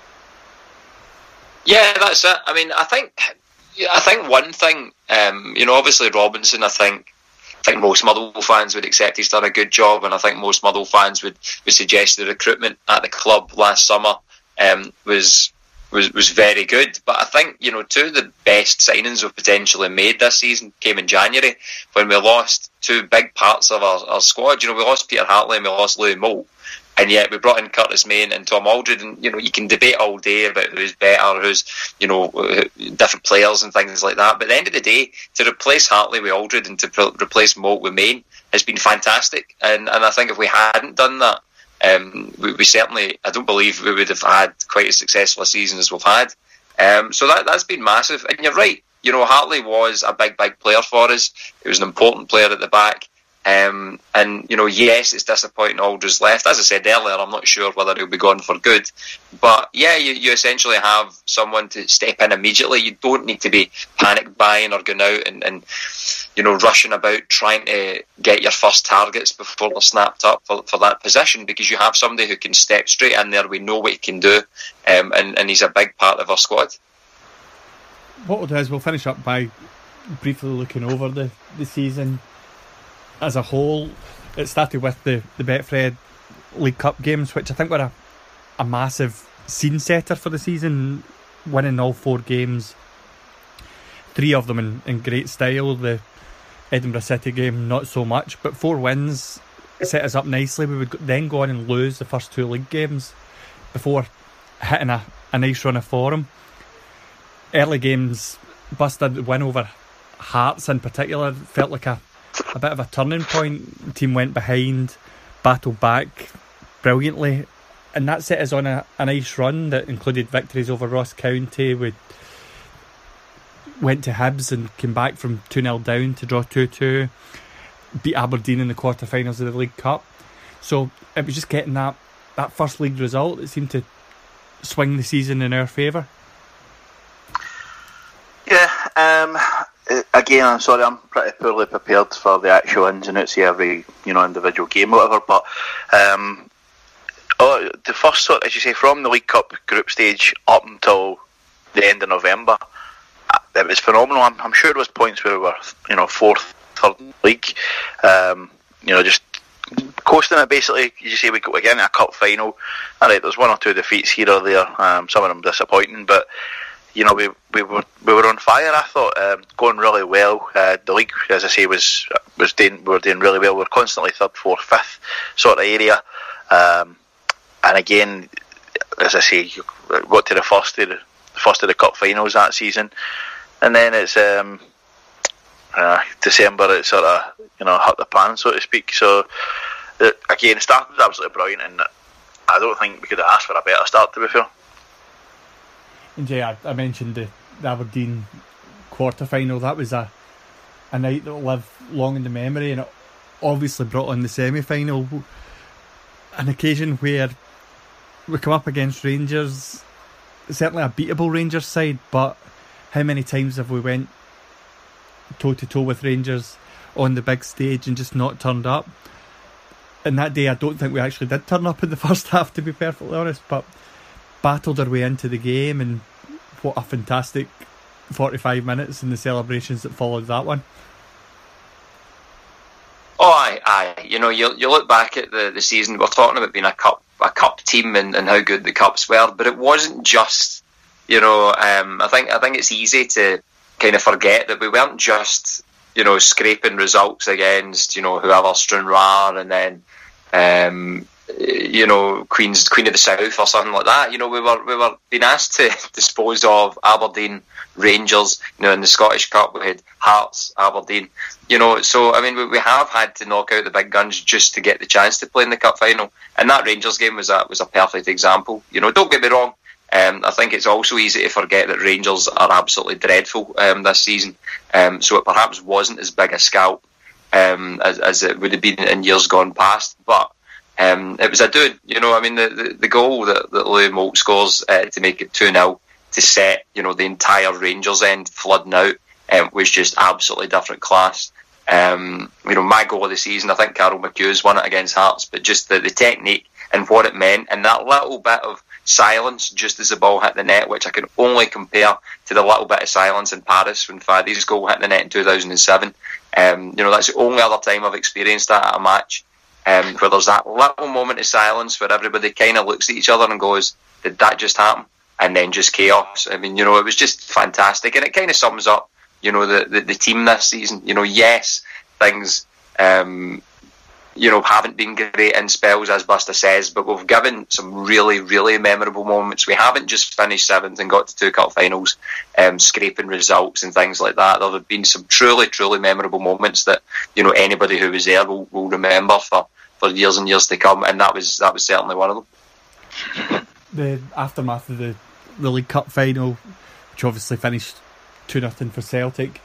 Yeah, that's it. I mean, I think, I think one thing, um, you know, obviously Robinson, I think, I think most Motherwell fans would accept he's done a good job, and I think most Motherwell fans would, would suggest the recruitment at the club last summer um, was was was very good. But I think, you know, two of the best signings we've potentially made this season came in January, when we lost two big parts of our, our squad. You know, we lost Peter Hartley and we lost Louis Moult. And yet we brought in Curtis Main and Tom Aldred, and, you know, you can debate all day about who's better, who's, you know, different players and things like that. But at the end of the day, to replace Hartley with Aldred and to pre- replace Moult with Main has been fantastic. And and I think if we hadn't done that, um, we, we certainly, I don't believe we would have had quite as successful a season as we've had. Um, so that that's been massive. And you're right, you know, Hartley was a big, big player for us. He was an important player at the back. Um, and, you know, yes, it's disappointing Aldridge's left. As I said earlier, I'm not sure whether he'll be gone for good. But, yeah, you, you essentially have someone to step in immediately. You don't need to be panic buying or going out and, and, you know, rushing about trying to get your first targets before they're snapped up for, for that position, because you have somebody who can step straight in there. We know what he can do, um, and, and he's a big part of our squad. What we'll do is we'll finish up by briefly looking over the, the season as a whole. It started with the, the Betfred League Cup games, which I think were a, a massive scene setter for the season. winning all four games, three of them in, in great style. The Edinburgh City game not so much, but four wins set us up nicely. We would then go on and lose the first two league games before hitting a, a nice run of form. Early games, busted win over Hearts in particular felt like a, a bit of a turning point. The team went behind, battled back brilliantly, and that set us on a, a nice run that included victories over Ross County. We went to Hibs and came back from two nil down to draw two two, beat Aberdeen in the quarter-finals of the League Cup. So it was just getting that, that first league result that seemed to swing the season in our favour. Yeah, um, again, I'm sorry, I'm pretty poorly prepared for the actual ins and outs of every, you know, individual game, whatever. But um, oh, the first sort, as you say, from the League Cup group stage up until the end of November, it was phenomenal. I'm, I'm sure there was points where we were, you know, fourth, third in the league. Um, you know, just coasting it basically. As you say, we got again a cup final. All right, there's one or two defeats here or there. Um, some of them disappointing, but you know, we we were we were on fire. I thought um, going really well. Uh, the league, as I say, was was doing we were doing really well. We were constantly third, fourth, fifth sort of area. Um, and again, as I say, got to the first of the, the first of the cup finals that season, and then it's um, uh, December. It sort of you know hit the pan, so to speak. So uh, again, the start was absolutely brilliant, and I don't think we could have asked for a better start, to be fair. And yeah, I, I mentioned the, the Aberdeen quarter final. That was a a night that will live long in the memory, and it obviously brought on the semi final. An occasion where we come up against Rangers, certainly a beatable Rangers side, but how many times have we went toe to toe with Rangers on the big stage and just not turned up? And that day I don't think we actually did turn up in the first half, to be perfectly honest, but battled our way into the game, and what a fantastic forty-five minutes and the celebrations that followed that one. Oh, aye, aye. You know, you you look back at the, the season, we're talking about being a cup a cup team and, and how good the cups were, but it wasn't just, you know, um, I think I think it's easy to kind of forget that we weren't just, you know, scraping results against, you know, whoever, Stranraer, and then um you know, Queen's Queen of the South or something like that. You know, we were we were being asked to dispose of Aberdeen, Rangers. You know, in the Scottish Cup we had Hearts, Aberdeen. You know, so I mean, we, we have had to knock out the big guns just to get the chance to play in the cup final. And that Rangers game was a was a perfect example. You know, don't get me wrong. Um, I think it's also easy to forget that Rangers are absolutely dreadful um, this season. Um, so it perhaps wasn't as big a scalp um, as as it would have been in years gone past, but. Um, it was a dude, you know, I mean, the, the, the goal that, that Louis Moult scores uh, to make it two nil to set, you know, the entire Rangers end flooding out um, was just absolutely different class. Um, you know, my goal of the season, I think Carol McHugh's won it against Hearts, but just the, the technique and what it meant, and that little bit of silence just as the ball hit the net, which I can only compare to the little bit of silence in Paris when Fadi's goal hit the net in two thousand seven. Um, you know, that's the only other time I've experienced that at a match. Um, where there's that little moment of silence where everybody kind of looks at each other and goes, did that just happen? And then just chaos. I mean, you know, it was just fantastic. And it kind of sums up, you know, the, the, the team this season. You know, yes, things, um, you know, haven't been great in spells, as Buster says, but we've given some really, really memorable moments. We haven't just finished seventh and got to two cup finals, um, scraping results and things like that. There have been some truly, truly memorable moments that, you know, anybody who was there will, will remember for for years and years to come, and that was that was certainly one of them. The aftermath of the, the League Cup final, which obviously finished two nothing for Celtic,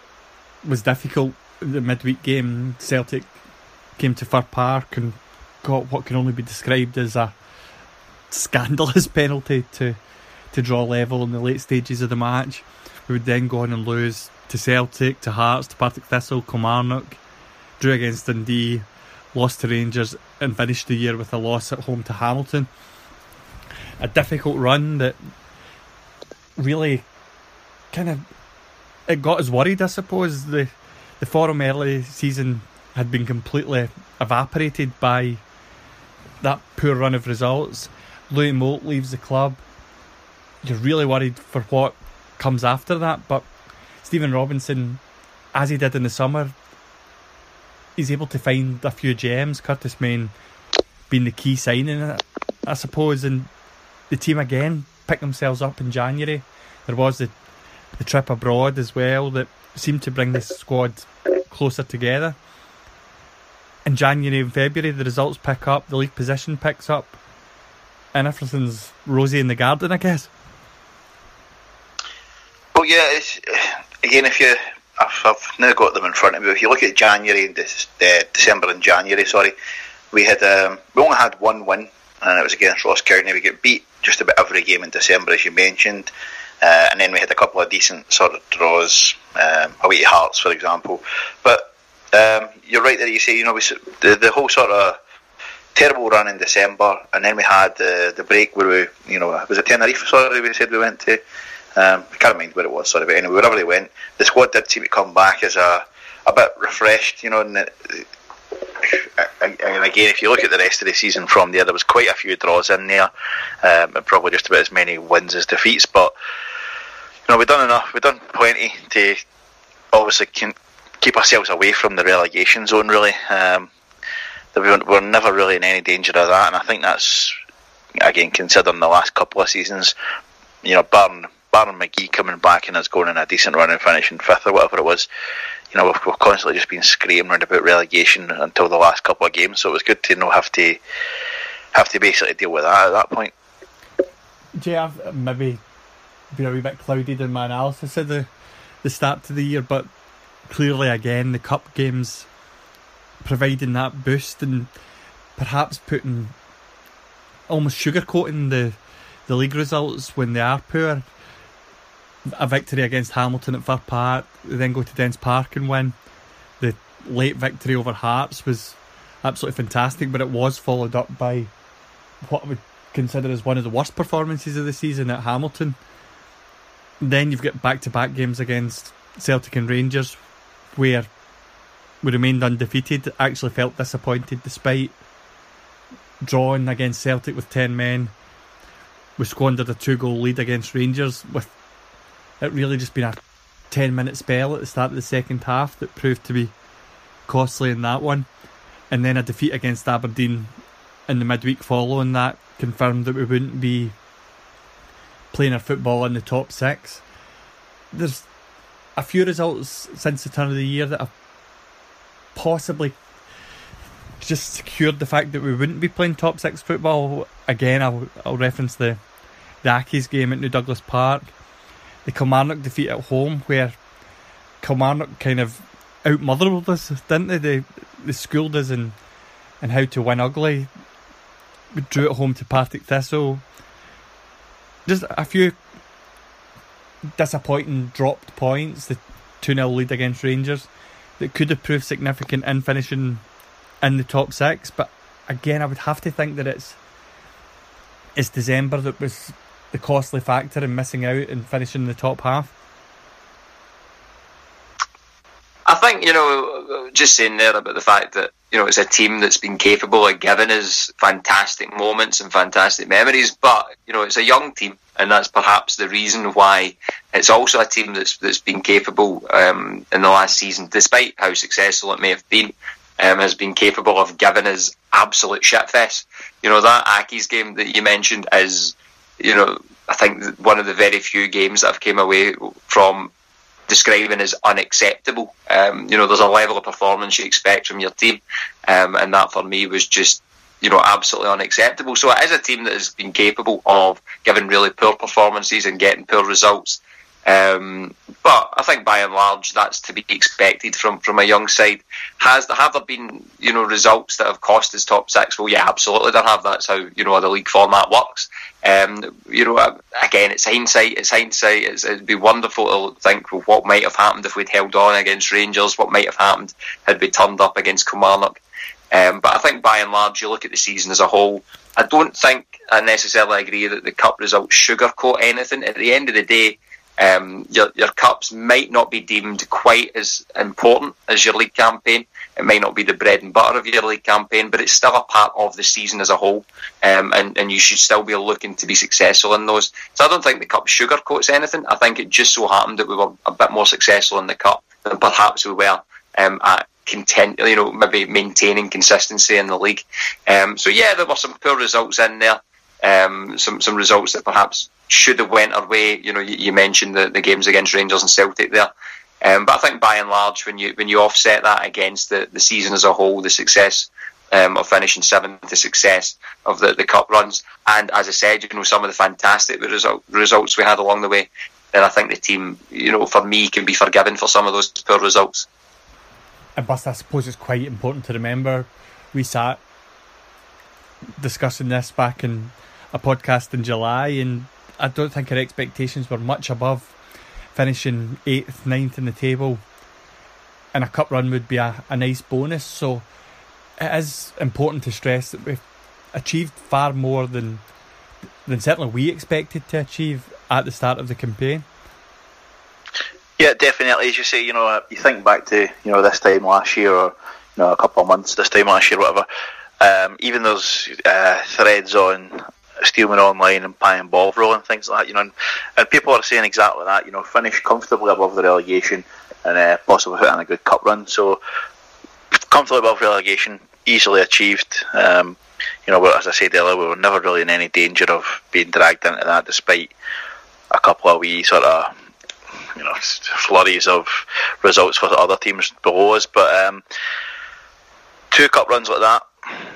was difficult. The midweek game, Celtic came to Fir Park and got what can only be described as a scandalous penalty to to draw level in the late stages of the match. We would then go on and lose to Celtic, to Hearts, to Partick Thistle, Kilmarnock, drew against Dundee, lost to Rangers, and finished the year with a loss at home to Hamilton. A difficult run that really kind of it got us worried, I suppose. The the Forum early season had been completely evaporated by that poor run of results. Louis Moult leaves the club. you're really worried for what comes after that. But Stephen Robinson, as he did in the summer, he's able to find a few gems. Curtis Main being the key signing, I suppose, and the team again picked themselves up in January. There was the, the trip abroad as well that seemed to bring this squad closer together. In January and February, the results pick up, the league position picks up, and everything's rosy in the garden, I guess. Well, yeah, it's, again, if you, I've, I've now got them in front of me. If you look at January, this, uh, December and January, sorry, we had um, we only had one win, and it was against Ross County. We got beat just about every game in December, as you mentioned, uh, and then we had a couple of decent sort of draws, um, away to Hearts, for example. But um, you're right that you say, you know, we, the the whole sort of terrible run in December, and then we had uh, the break where we, you know, was it Tenerife? Sorry, we said we went to. Um, I can't remember where it was. Sorry, but anyway, wherever they went, the squad did seem to come back as a a bit refreshed, you know. And, it, and again, if you look at the rest of the season from there, there was quite a few draws in there, um, and probably just about as many wins as defeats. But you know, we've done enough. We've done plenty to obviously can keep ourselves away from the relegation zone. Really, um, we're never really in any danger of that, and I think that's, again, considering the last couple of seasons, you know, Baron Baron McGee coming back and us going in a decent run and finishing fifth or whatever it was. You know, we've, we've constantly just been screaming around about relegation until the last couple of games, so it was good to not have to have to basically deal with that at that point. Jay, I've maybe been a wee bit clouded in my analysis of the, the start to the year, but clearly again the cup games providing that boost and perhaps putting, almost sugarcoating the, the league results when they are poor. A victory against Hamilton at Fir Park, they then go to Dens Park and win. The late victory over Hearts was absolutely fantastic, but it was followed up by what I would consider as one of the worst performances of the season at Hamilton. Then you've got back-to-back games against Celtic and Rangers where we remained undefeated, actually felt disappointed despite drawing against Celtic with ten men. We squandered a two-goal lead against Rangers with it really just been a ten minute spell at the start of the second half that proved to be costly in that one. And then a defeat against Aberdeen in the midweek following that confirmed that we wouldn't be playing our football in the top six. There's a few results since the turn of the year that have possibly just secured the fact that we wouldn't be playing top six football. Again, I'll, I'll reference the, the Accies game at New Douglas Park. The Kilmarnock defeat at home, where Kilmarnock kind of outmothered us, didn't they? They, they schooled us in, in how to win ugly. We drew at home to Partick Thistle. Just a few disappointing dropped points. The two nil lead against Rangers that could have proved significant in finishing in the top six. But again, I would have to think that it's it's December that was the costly factor in missing out and finishing in the top half. I think, you know, just saying there about the fact that, you know, it's a team that's been capable of giving us fantastic moments and fantastic memories, but, you know, it's a young team, and that's perhaps the reason why it's also a team that's that's been capable um, in the last season, despite how successful it may have been, um, has been capable of giving us absolute shitfest. You know, that Accies game that you mentioned is, you know, I think one of the very few games that I've came away from describing as unacceptable. Um, you know, there's a level of performance you expect from your team, um, and that for me was just, you know, absolutely unacceptable. So it is a team that has been capable of giving really poor performances and getting poor results. Um, but I think by and large that's to be expected from, from a young side. Has there, have there been, you know, results that have cost us top six? Well, yeah, absolutely there have. That's how, you know, the league format works. Um, you know, again, it's hindsight. It's hindsight. It's, it'd be wonderful to think well, what might have happened if we'd held on against Rangers. What might have happened had we turned up against Kilmarnock. Um, but I think by and large, you look at the season as a whole. I don't think I necessarily agree that the cup results sugarcoat anything. At the end of the day, Um, your your cups might not be deemed quite as important as your league campaign, It might not be the bread and butter of your league campaign, but it's still a part of the season as a whole, um, and, and you should still be looking to be successful in those. So I don't think the Cup sugarcoats anything. I think it just so happened that we were a bit more successful in the Cup than perhaps we were um, at content, you know, maybe maintaining consistency in the league. Um, so yeah, there were some poor results in there, um, some some results that perhaps should have went our way. You know, you, you mentioned the, the games against Rangers and Celtic there. Um, but I think by and large, when you when you offset that against the, the season as a whole, the success um, of finishing seventh, the success of the, the cup runs, and as I said, you know, some of the fantastic result, results we had along the way, then I think the team, you know, for me, can be forgiven for some of those poor results. And Bust, I suppose it's quite important to remember, we sat discussing this back in a podcast in July, and I don't think our expectations were much above finishing eighth, ninth in the table, and a cup run would be a, a nice bonus. So it is important to stress that we've achieved far more than than certainly we expected to achieve at the start of the campaign. Yeah, definitely. As you say, you know, you think back to, you know, this time last year, or, you know, a couple of months this time last year, whatever. Um, even those uh, threads on Steelman Online and Pie and Bovril and things like that, you know, and, and people are saying exactly that, you know, finish comfortably above the relegation and uh, possibly put in a good cup run. So comfortably above relegation, easily achieved. Um, you know, as I said earlier, we were never really in any danger of being dragged into that, despite a couple of wee sort of, you know, flurries of results for other teams below us. But um, two cup runs like that,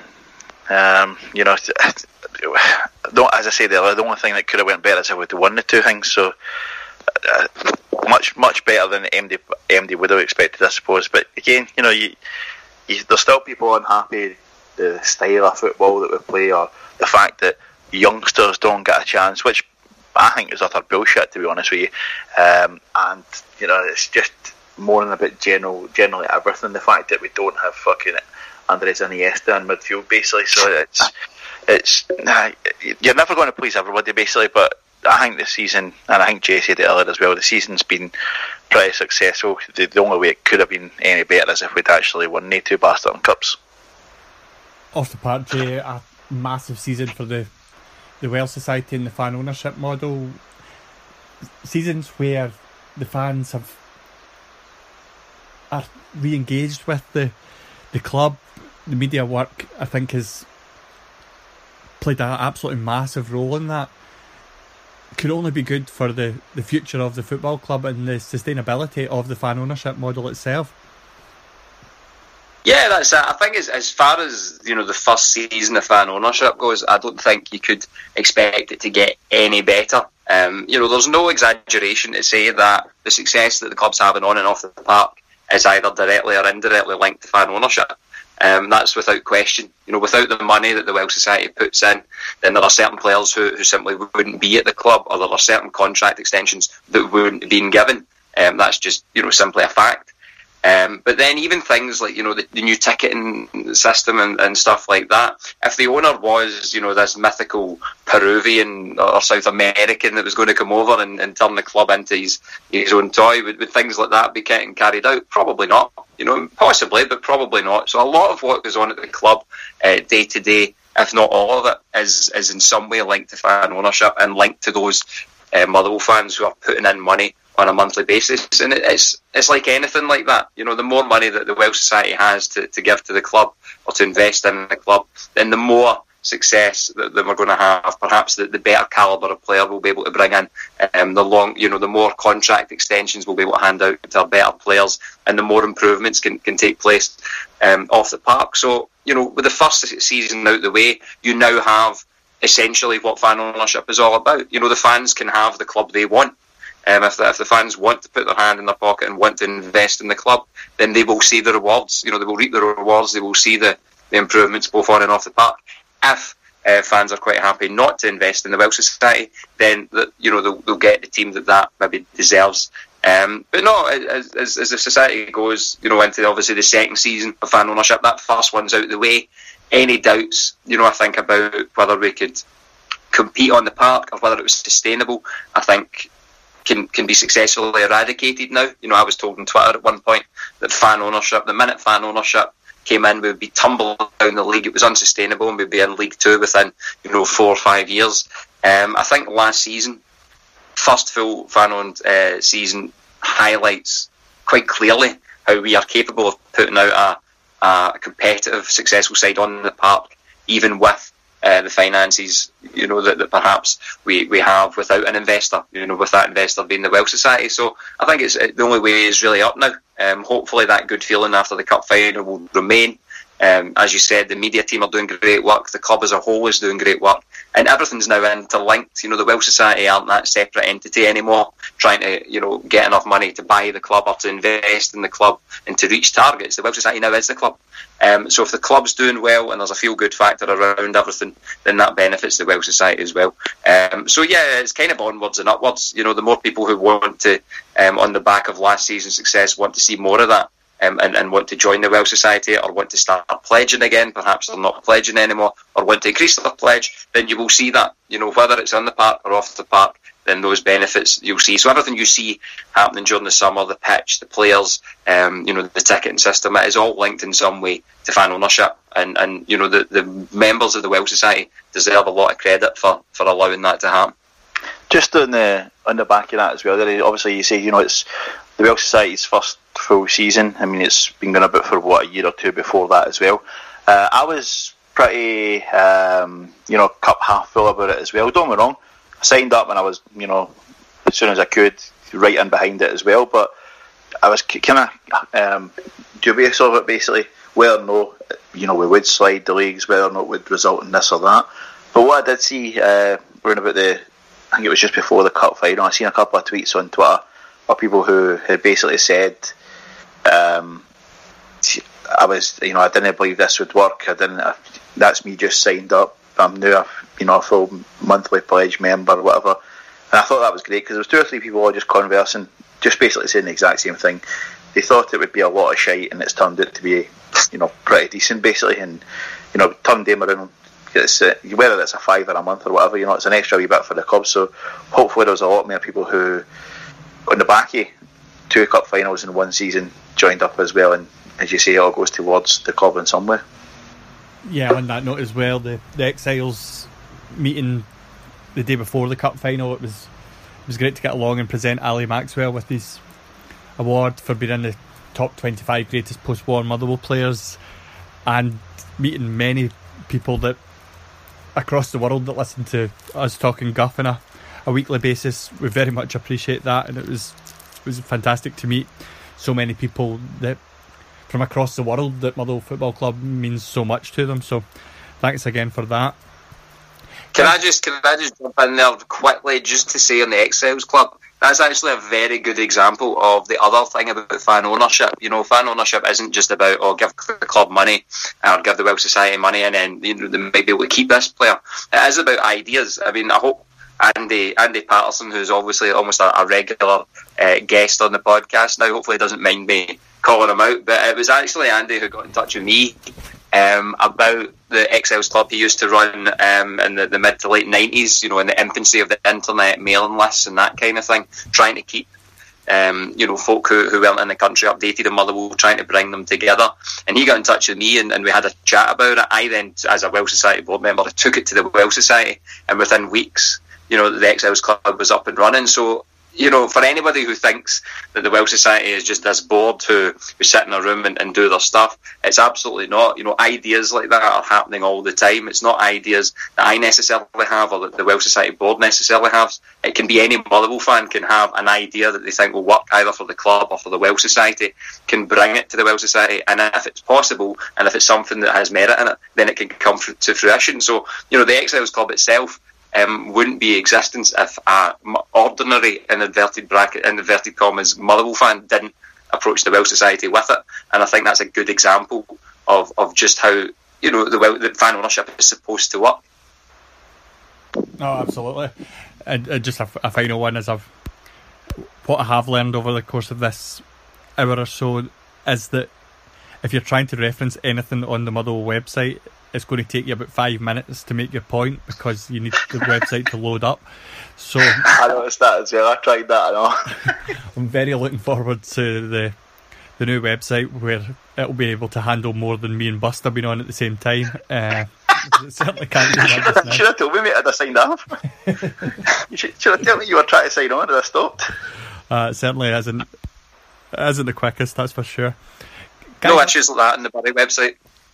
um, you know, don't, as I said earlier, the only thing that could have went better is if we'd won the two things. So uh, much, much better than M D M D would have expected, I suppose. But again, you know, you, you, there's still people unhappy the style of football that we play, or the fact that youngsters don't get a chance, which I think is utter bullshit, to be honest with you. Um, and you know, it's just more than a bit general, generally everything. The fact that we don't have fucking Andres Iniesta in midfield, basically. So it's it's nah, you're never going to please everybody, basically. But I think this season, and I think Jay said it earlier as well, the season's been pretty successful. The, the only way it could have been any better is if we'd actually won the two Bastard Cups. Off the part, Jay, a massive season for the the Welsh Society and the fan ownership model. Seasons where the fans have are re-engaged with the the club. The media work, I think, has played an absolutely massive role in that. Could only be good for the, the future of the football club and the sustainability of the fan ownership model itself. Yeah, that's it. I think as as far as, you know, the first season of fan ownership goes, I don't think you could expect it to get any better. Um, you know, there's no exaggeration to say that the success that the club's having on and off the park is either directly or indirectly linked to fan ownership. Um, that's without question. You know, without the money that the Welsh Society puts in, then there are certain players who, who simply wouldn't be at the club, or there are certain contract extensions that wouldn't have been given. Um, that's just, you know, simply a fact. Um, but then even things like, you know, the, the new ticketing system and, and stuff like that, if the owner was, you know, this mythical Peruvian or South American that was going to come over and, and turn the club into his, his own toy, would, would things like that be getting carried out? Probably not. You know, possibly, but probably not. So a lot of what goes on at the club uh, day to day, if not all of it, is is in some way linked to fan ownership and linked to those uh, Motherwell fans who are putting in money on a monthly basis. And it's it's like anything like that. You know, the more money that the Welsh Society has to, to give to the club or to invest in the club, then the more success that, that we're going to have. Perhaps the, the better calibre of player we'll be able to bring in. Um, the long, you know, the more contract extensions we'll be able to hand out to our better players, and the more improvements can, can take place um, off the park. So, you know, with the first season out the way, you now have essentially what fan ownership is all about. You know, the fans can have the club they want. Um, if, the, if the fans want to put their hand in their pocket and want to invest in the club, then they will see the rewards. You know, they will reap the rewards. They will see the, the improvements both on and off the park. If uh, fans are quite happy not to invest in the Welsh Society, then the, you know they'll, they'll get the team that that maybe deserves. Um, but no, as, as, as the society goes, you know, into obviously the second season of fan ownership, that first one's out of the way. Any doubts, you know, I think about whether we could compete on the park or whether it was sustainable, I think can can be successfully eradicated now. You know, I was told on Twitter at one point that fan ownership, the minute fan ownership came in, we would be tumbling down the league. It was unsustainable, and we'd be in League Two within, you know, four or five years. Um, I think last season, first full fan-owned uh, season, highlights quite clearly how we are capable of putting out a, a competitive, successful side on the park, even with uh, the finances, you know, that, that perhaps we, we have without an investor, you know, with that investor being the Welsh Society. So I think it's the only way is really up now. Um, hopefully that good feeling after the Cup final will remain. Um, as you said, the media team are doing great work, the club as a whole is doing great work, and everything's now interlinked. You know, the Welsh Society aren't that separate entity anymore, trying to, you know, get enough money to buy the club or to invest in the club and to reach targets. The Welsh Society now is the club. Um, so if the club's doing well and there's a feel-good factor around everything, then that benefits the Welsh Society as well. Um, so yeah, it's kind of onwards and upwards. You know, the more people who want to, um, on the back of last season's success, want to see more of that, Um, and, and want to join the Welsh Society or want to start pledging again, perhaps they're not pledging anymore, or want to increase their pledge, then you will see that, you know, whether it's on the park or off the park, then those benefits you'll see. So everything you see happening during the summer, the pitch, the players, um, you know, the ticketing system, it is all linked in some way to fan ownership, and, and you know, the, the members of the Welsh Society deserve a lot of credit for, for allowing that to happen. Just on the on the back of that as well, obviously you say, you know, it's the Welsh Society's first full season. I mean, it's been going about for what, a year or two before that as well. Uh, I was pretty, um, you know, cup half full about it as well. Don't get me wrong, I signed up and I was, you know, as soon as I could, right in behind it as well. But I was kind of um, dubious of it, basically, whether or not, you know, we would slide the leagues, whether or not it would result in this or that. But what I did see, uh, around about the, I think it was just before the cup final, I seen a couple of tweets on Twitter of people who had basically said, um, I was, you know, I didn't believe this would work. I didn't. I, that's me just signed up. I'm now, a, you know, a full monthly pledge member, or whatever. And I thought that was great because there was two or three people all just conversing, just basically saying the exact same thing. They thought it would be a lot of shite, and it's turned out to be, you know, pretty decent basically. And you know, turned them around. It's, uh, whether it's a five or a month or whatever, you know, it's an extra wee bit for the club. So hopefully there's a lot more people who, on the back of two cup finals in one season, joined up as well, and as you say, it all goes towards the club in some way. Yeah, on that note as well, the, the Exiles meeting the day before the cup final, it was it was great to get along and present Ali Maxwell with his award for being in the top twenty-five greatest post-war Motherwell players, and meeting many people that across the world that listen to us talking guff on a, a weekly basis. We very much appreciate that, and it was it was fantastic to meet so many people that from across the world that Motherwell Football Club means so much to them. So thanks again for that. Can I just can I just jump in there quickly just to say on the Exiles Club, that's actually a very good example of the other thing about fan ownership. You know, fan ownership isn't just about, oh, give the club money or give the Welsh Society money and then, you know, they might be able to keep this player. It is about ideas. I mean, I hope Andy Andy Patterson, who's obviously almost a, a regular uh, guest on the podcast now, hopefully doesn't mind me calling him out, but it was actually Andy who got in touch with me um, about the Exiles Club he used to run um, in the, the mid to late nineties, you know, in the infancy of the internet mailing lists and that kind of thing, trying to keep um, you know, folk who, who weren't in the country updated on Motherwell, trying to bring them together. And he got in touch with me and, and we had a chat about it. I then, as a Welsh Society board member, I took it to the Welsh Society, and within weeks, you know, the Exiles Club was up and running. So, you know, for anybody who thinks that the Welsh Society is just this board who, who sit in a room and, and do their stuff, it's absolutely not. You know, ideas like that are happening all the time. It's not ideas that I necessarily have or that the Welsh Society board necessarily has. It can be any Motherwell fan can have an idea that they think will work either for the club or for the Welsh Society, can bring it to the Welsh Society, and if it's possible and if it's something that has merit in it, then it can come to fruition. So, you know, the Exiles Club itself Um, wouldn't be existence if a ordinary, in inverted bracket, in inverted commas, Motherwell fan didn't approach the Welsh Society with it. And I think that's a good example of, of just how, you know, the, the fan ownership is supposed to work. Oh, absolutely. And, and just a, a final one is I've what I have learned over the course of this hour or so is that if you're trying to reference anything on the Motherwell website, it's going to take you about five minutes to make your point because you need the website to load up. So I noticed that as well. I tried that and all. I'm very looking forward to the the new website where it'll be able to handle more than me and Buster being on at the same time. Uh, it certainly can't do that just now. You should have told me, mate, I'd have signed off. You should, should have told me you were trying to sign on and I stopped. Uh, it certainly isn't, isn't the quickest, that's for sure. Guys, No issues like that on the Bury website.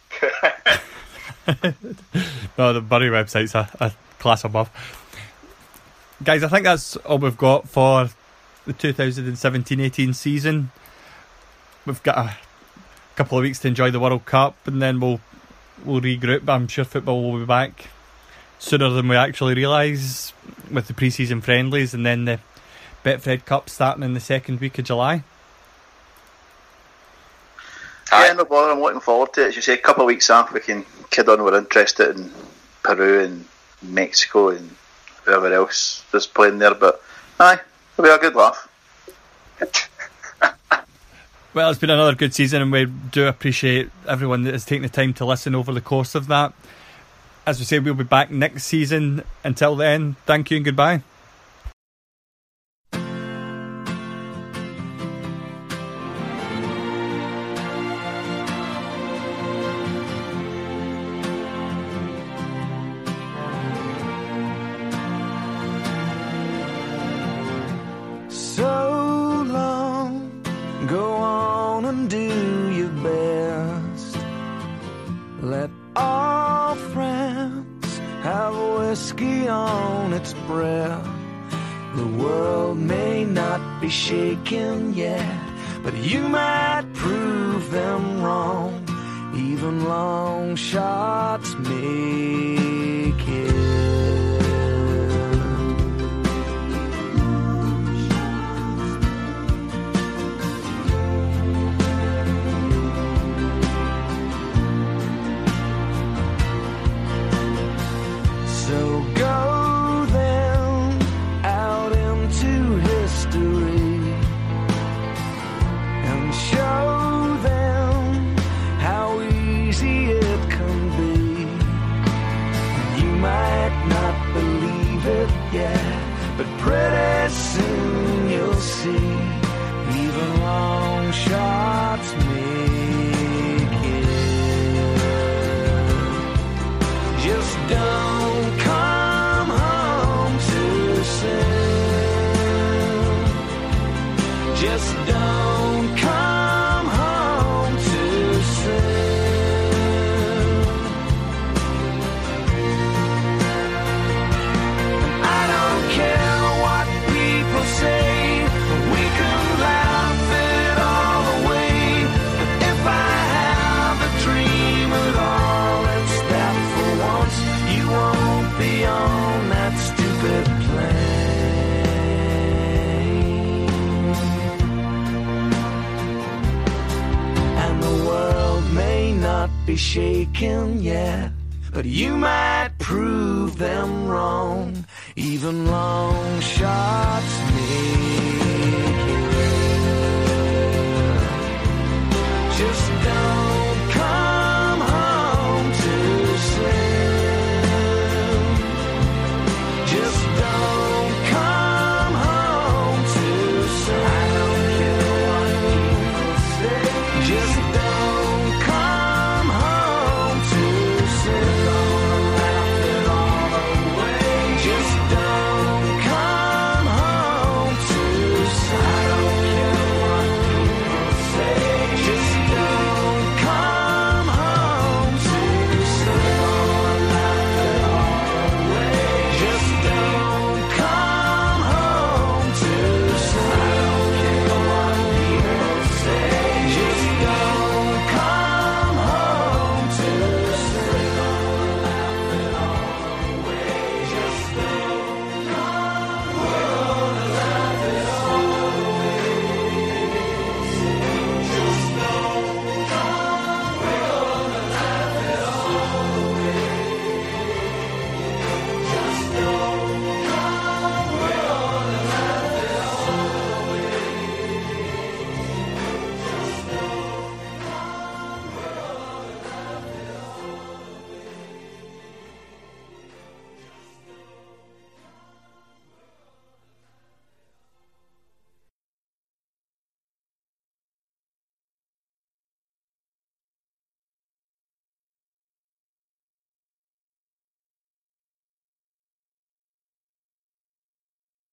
no, the Bury website's a, a class above. Guys, I think that's all we've got for the two thousand seventeen eighteen season. We've got a couple of weeks to enjoy the World Cup, and then we'll we'll regroup. I'm sure football will be back sooner than we actually realise with the pre-season friendlies, and then the Betfred Cup starting in the second week of July. Yeah, no bother. I'm looking forward to it. As you say, a couple of weeks after we can kid on. We're interested in Peru and Mexico and whoever else is playing there. But aye, it'll be a good laugh. Well, it's been another good season, and we do appreciate everyone that has taken the time to listen over the course of that. As we say, we'll be back next season. Until then, thank you and goodbye. So long, go on and do your best. Let all France have whiskey on its breath. The world may not be shaken yet, but you might prove them wrong. Even long shots make it. So go then out into history and show them how easy it can be. You might not believe it yet, but pretty soon you'll see. Even long shots make it. Just don't come home too soon. Just don't come home too soon. I don't care what people say, we can laugh it all away. But if I have a dream at all, it's that for once you won't be on that stupid plane. And the world may not be shaken yet, but you might prove them wrong. Even long shots make it. Just don't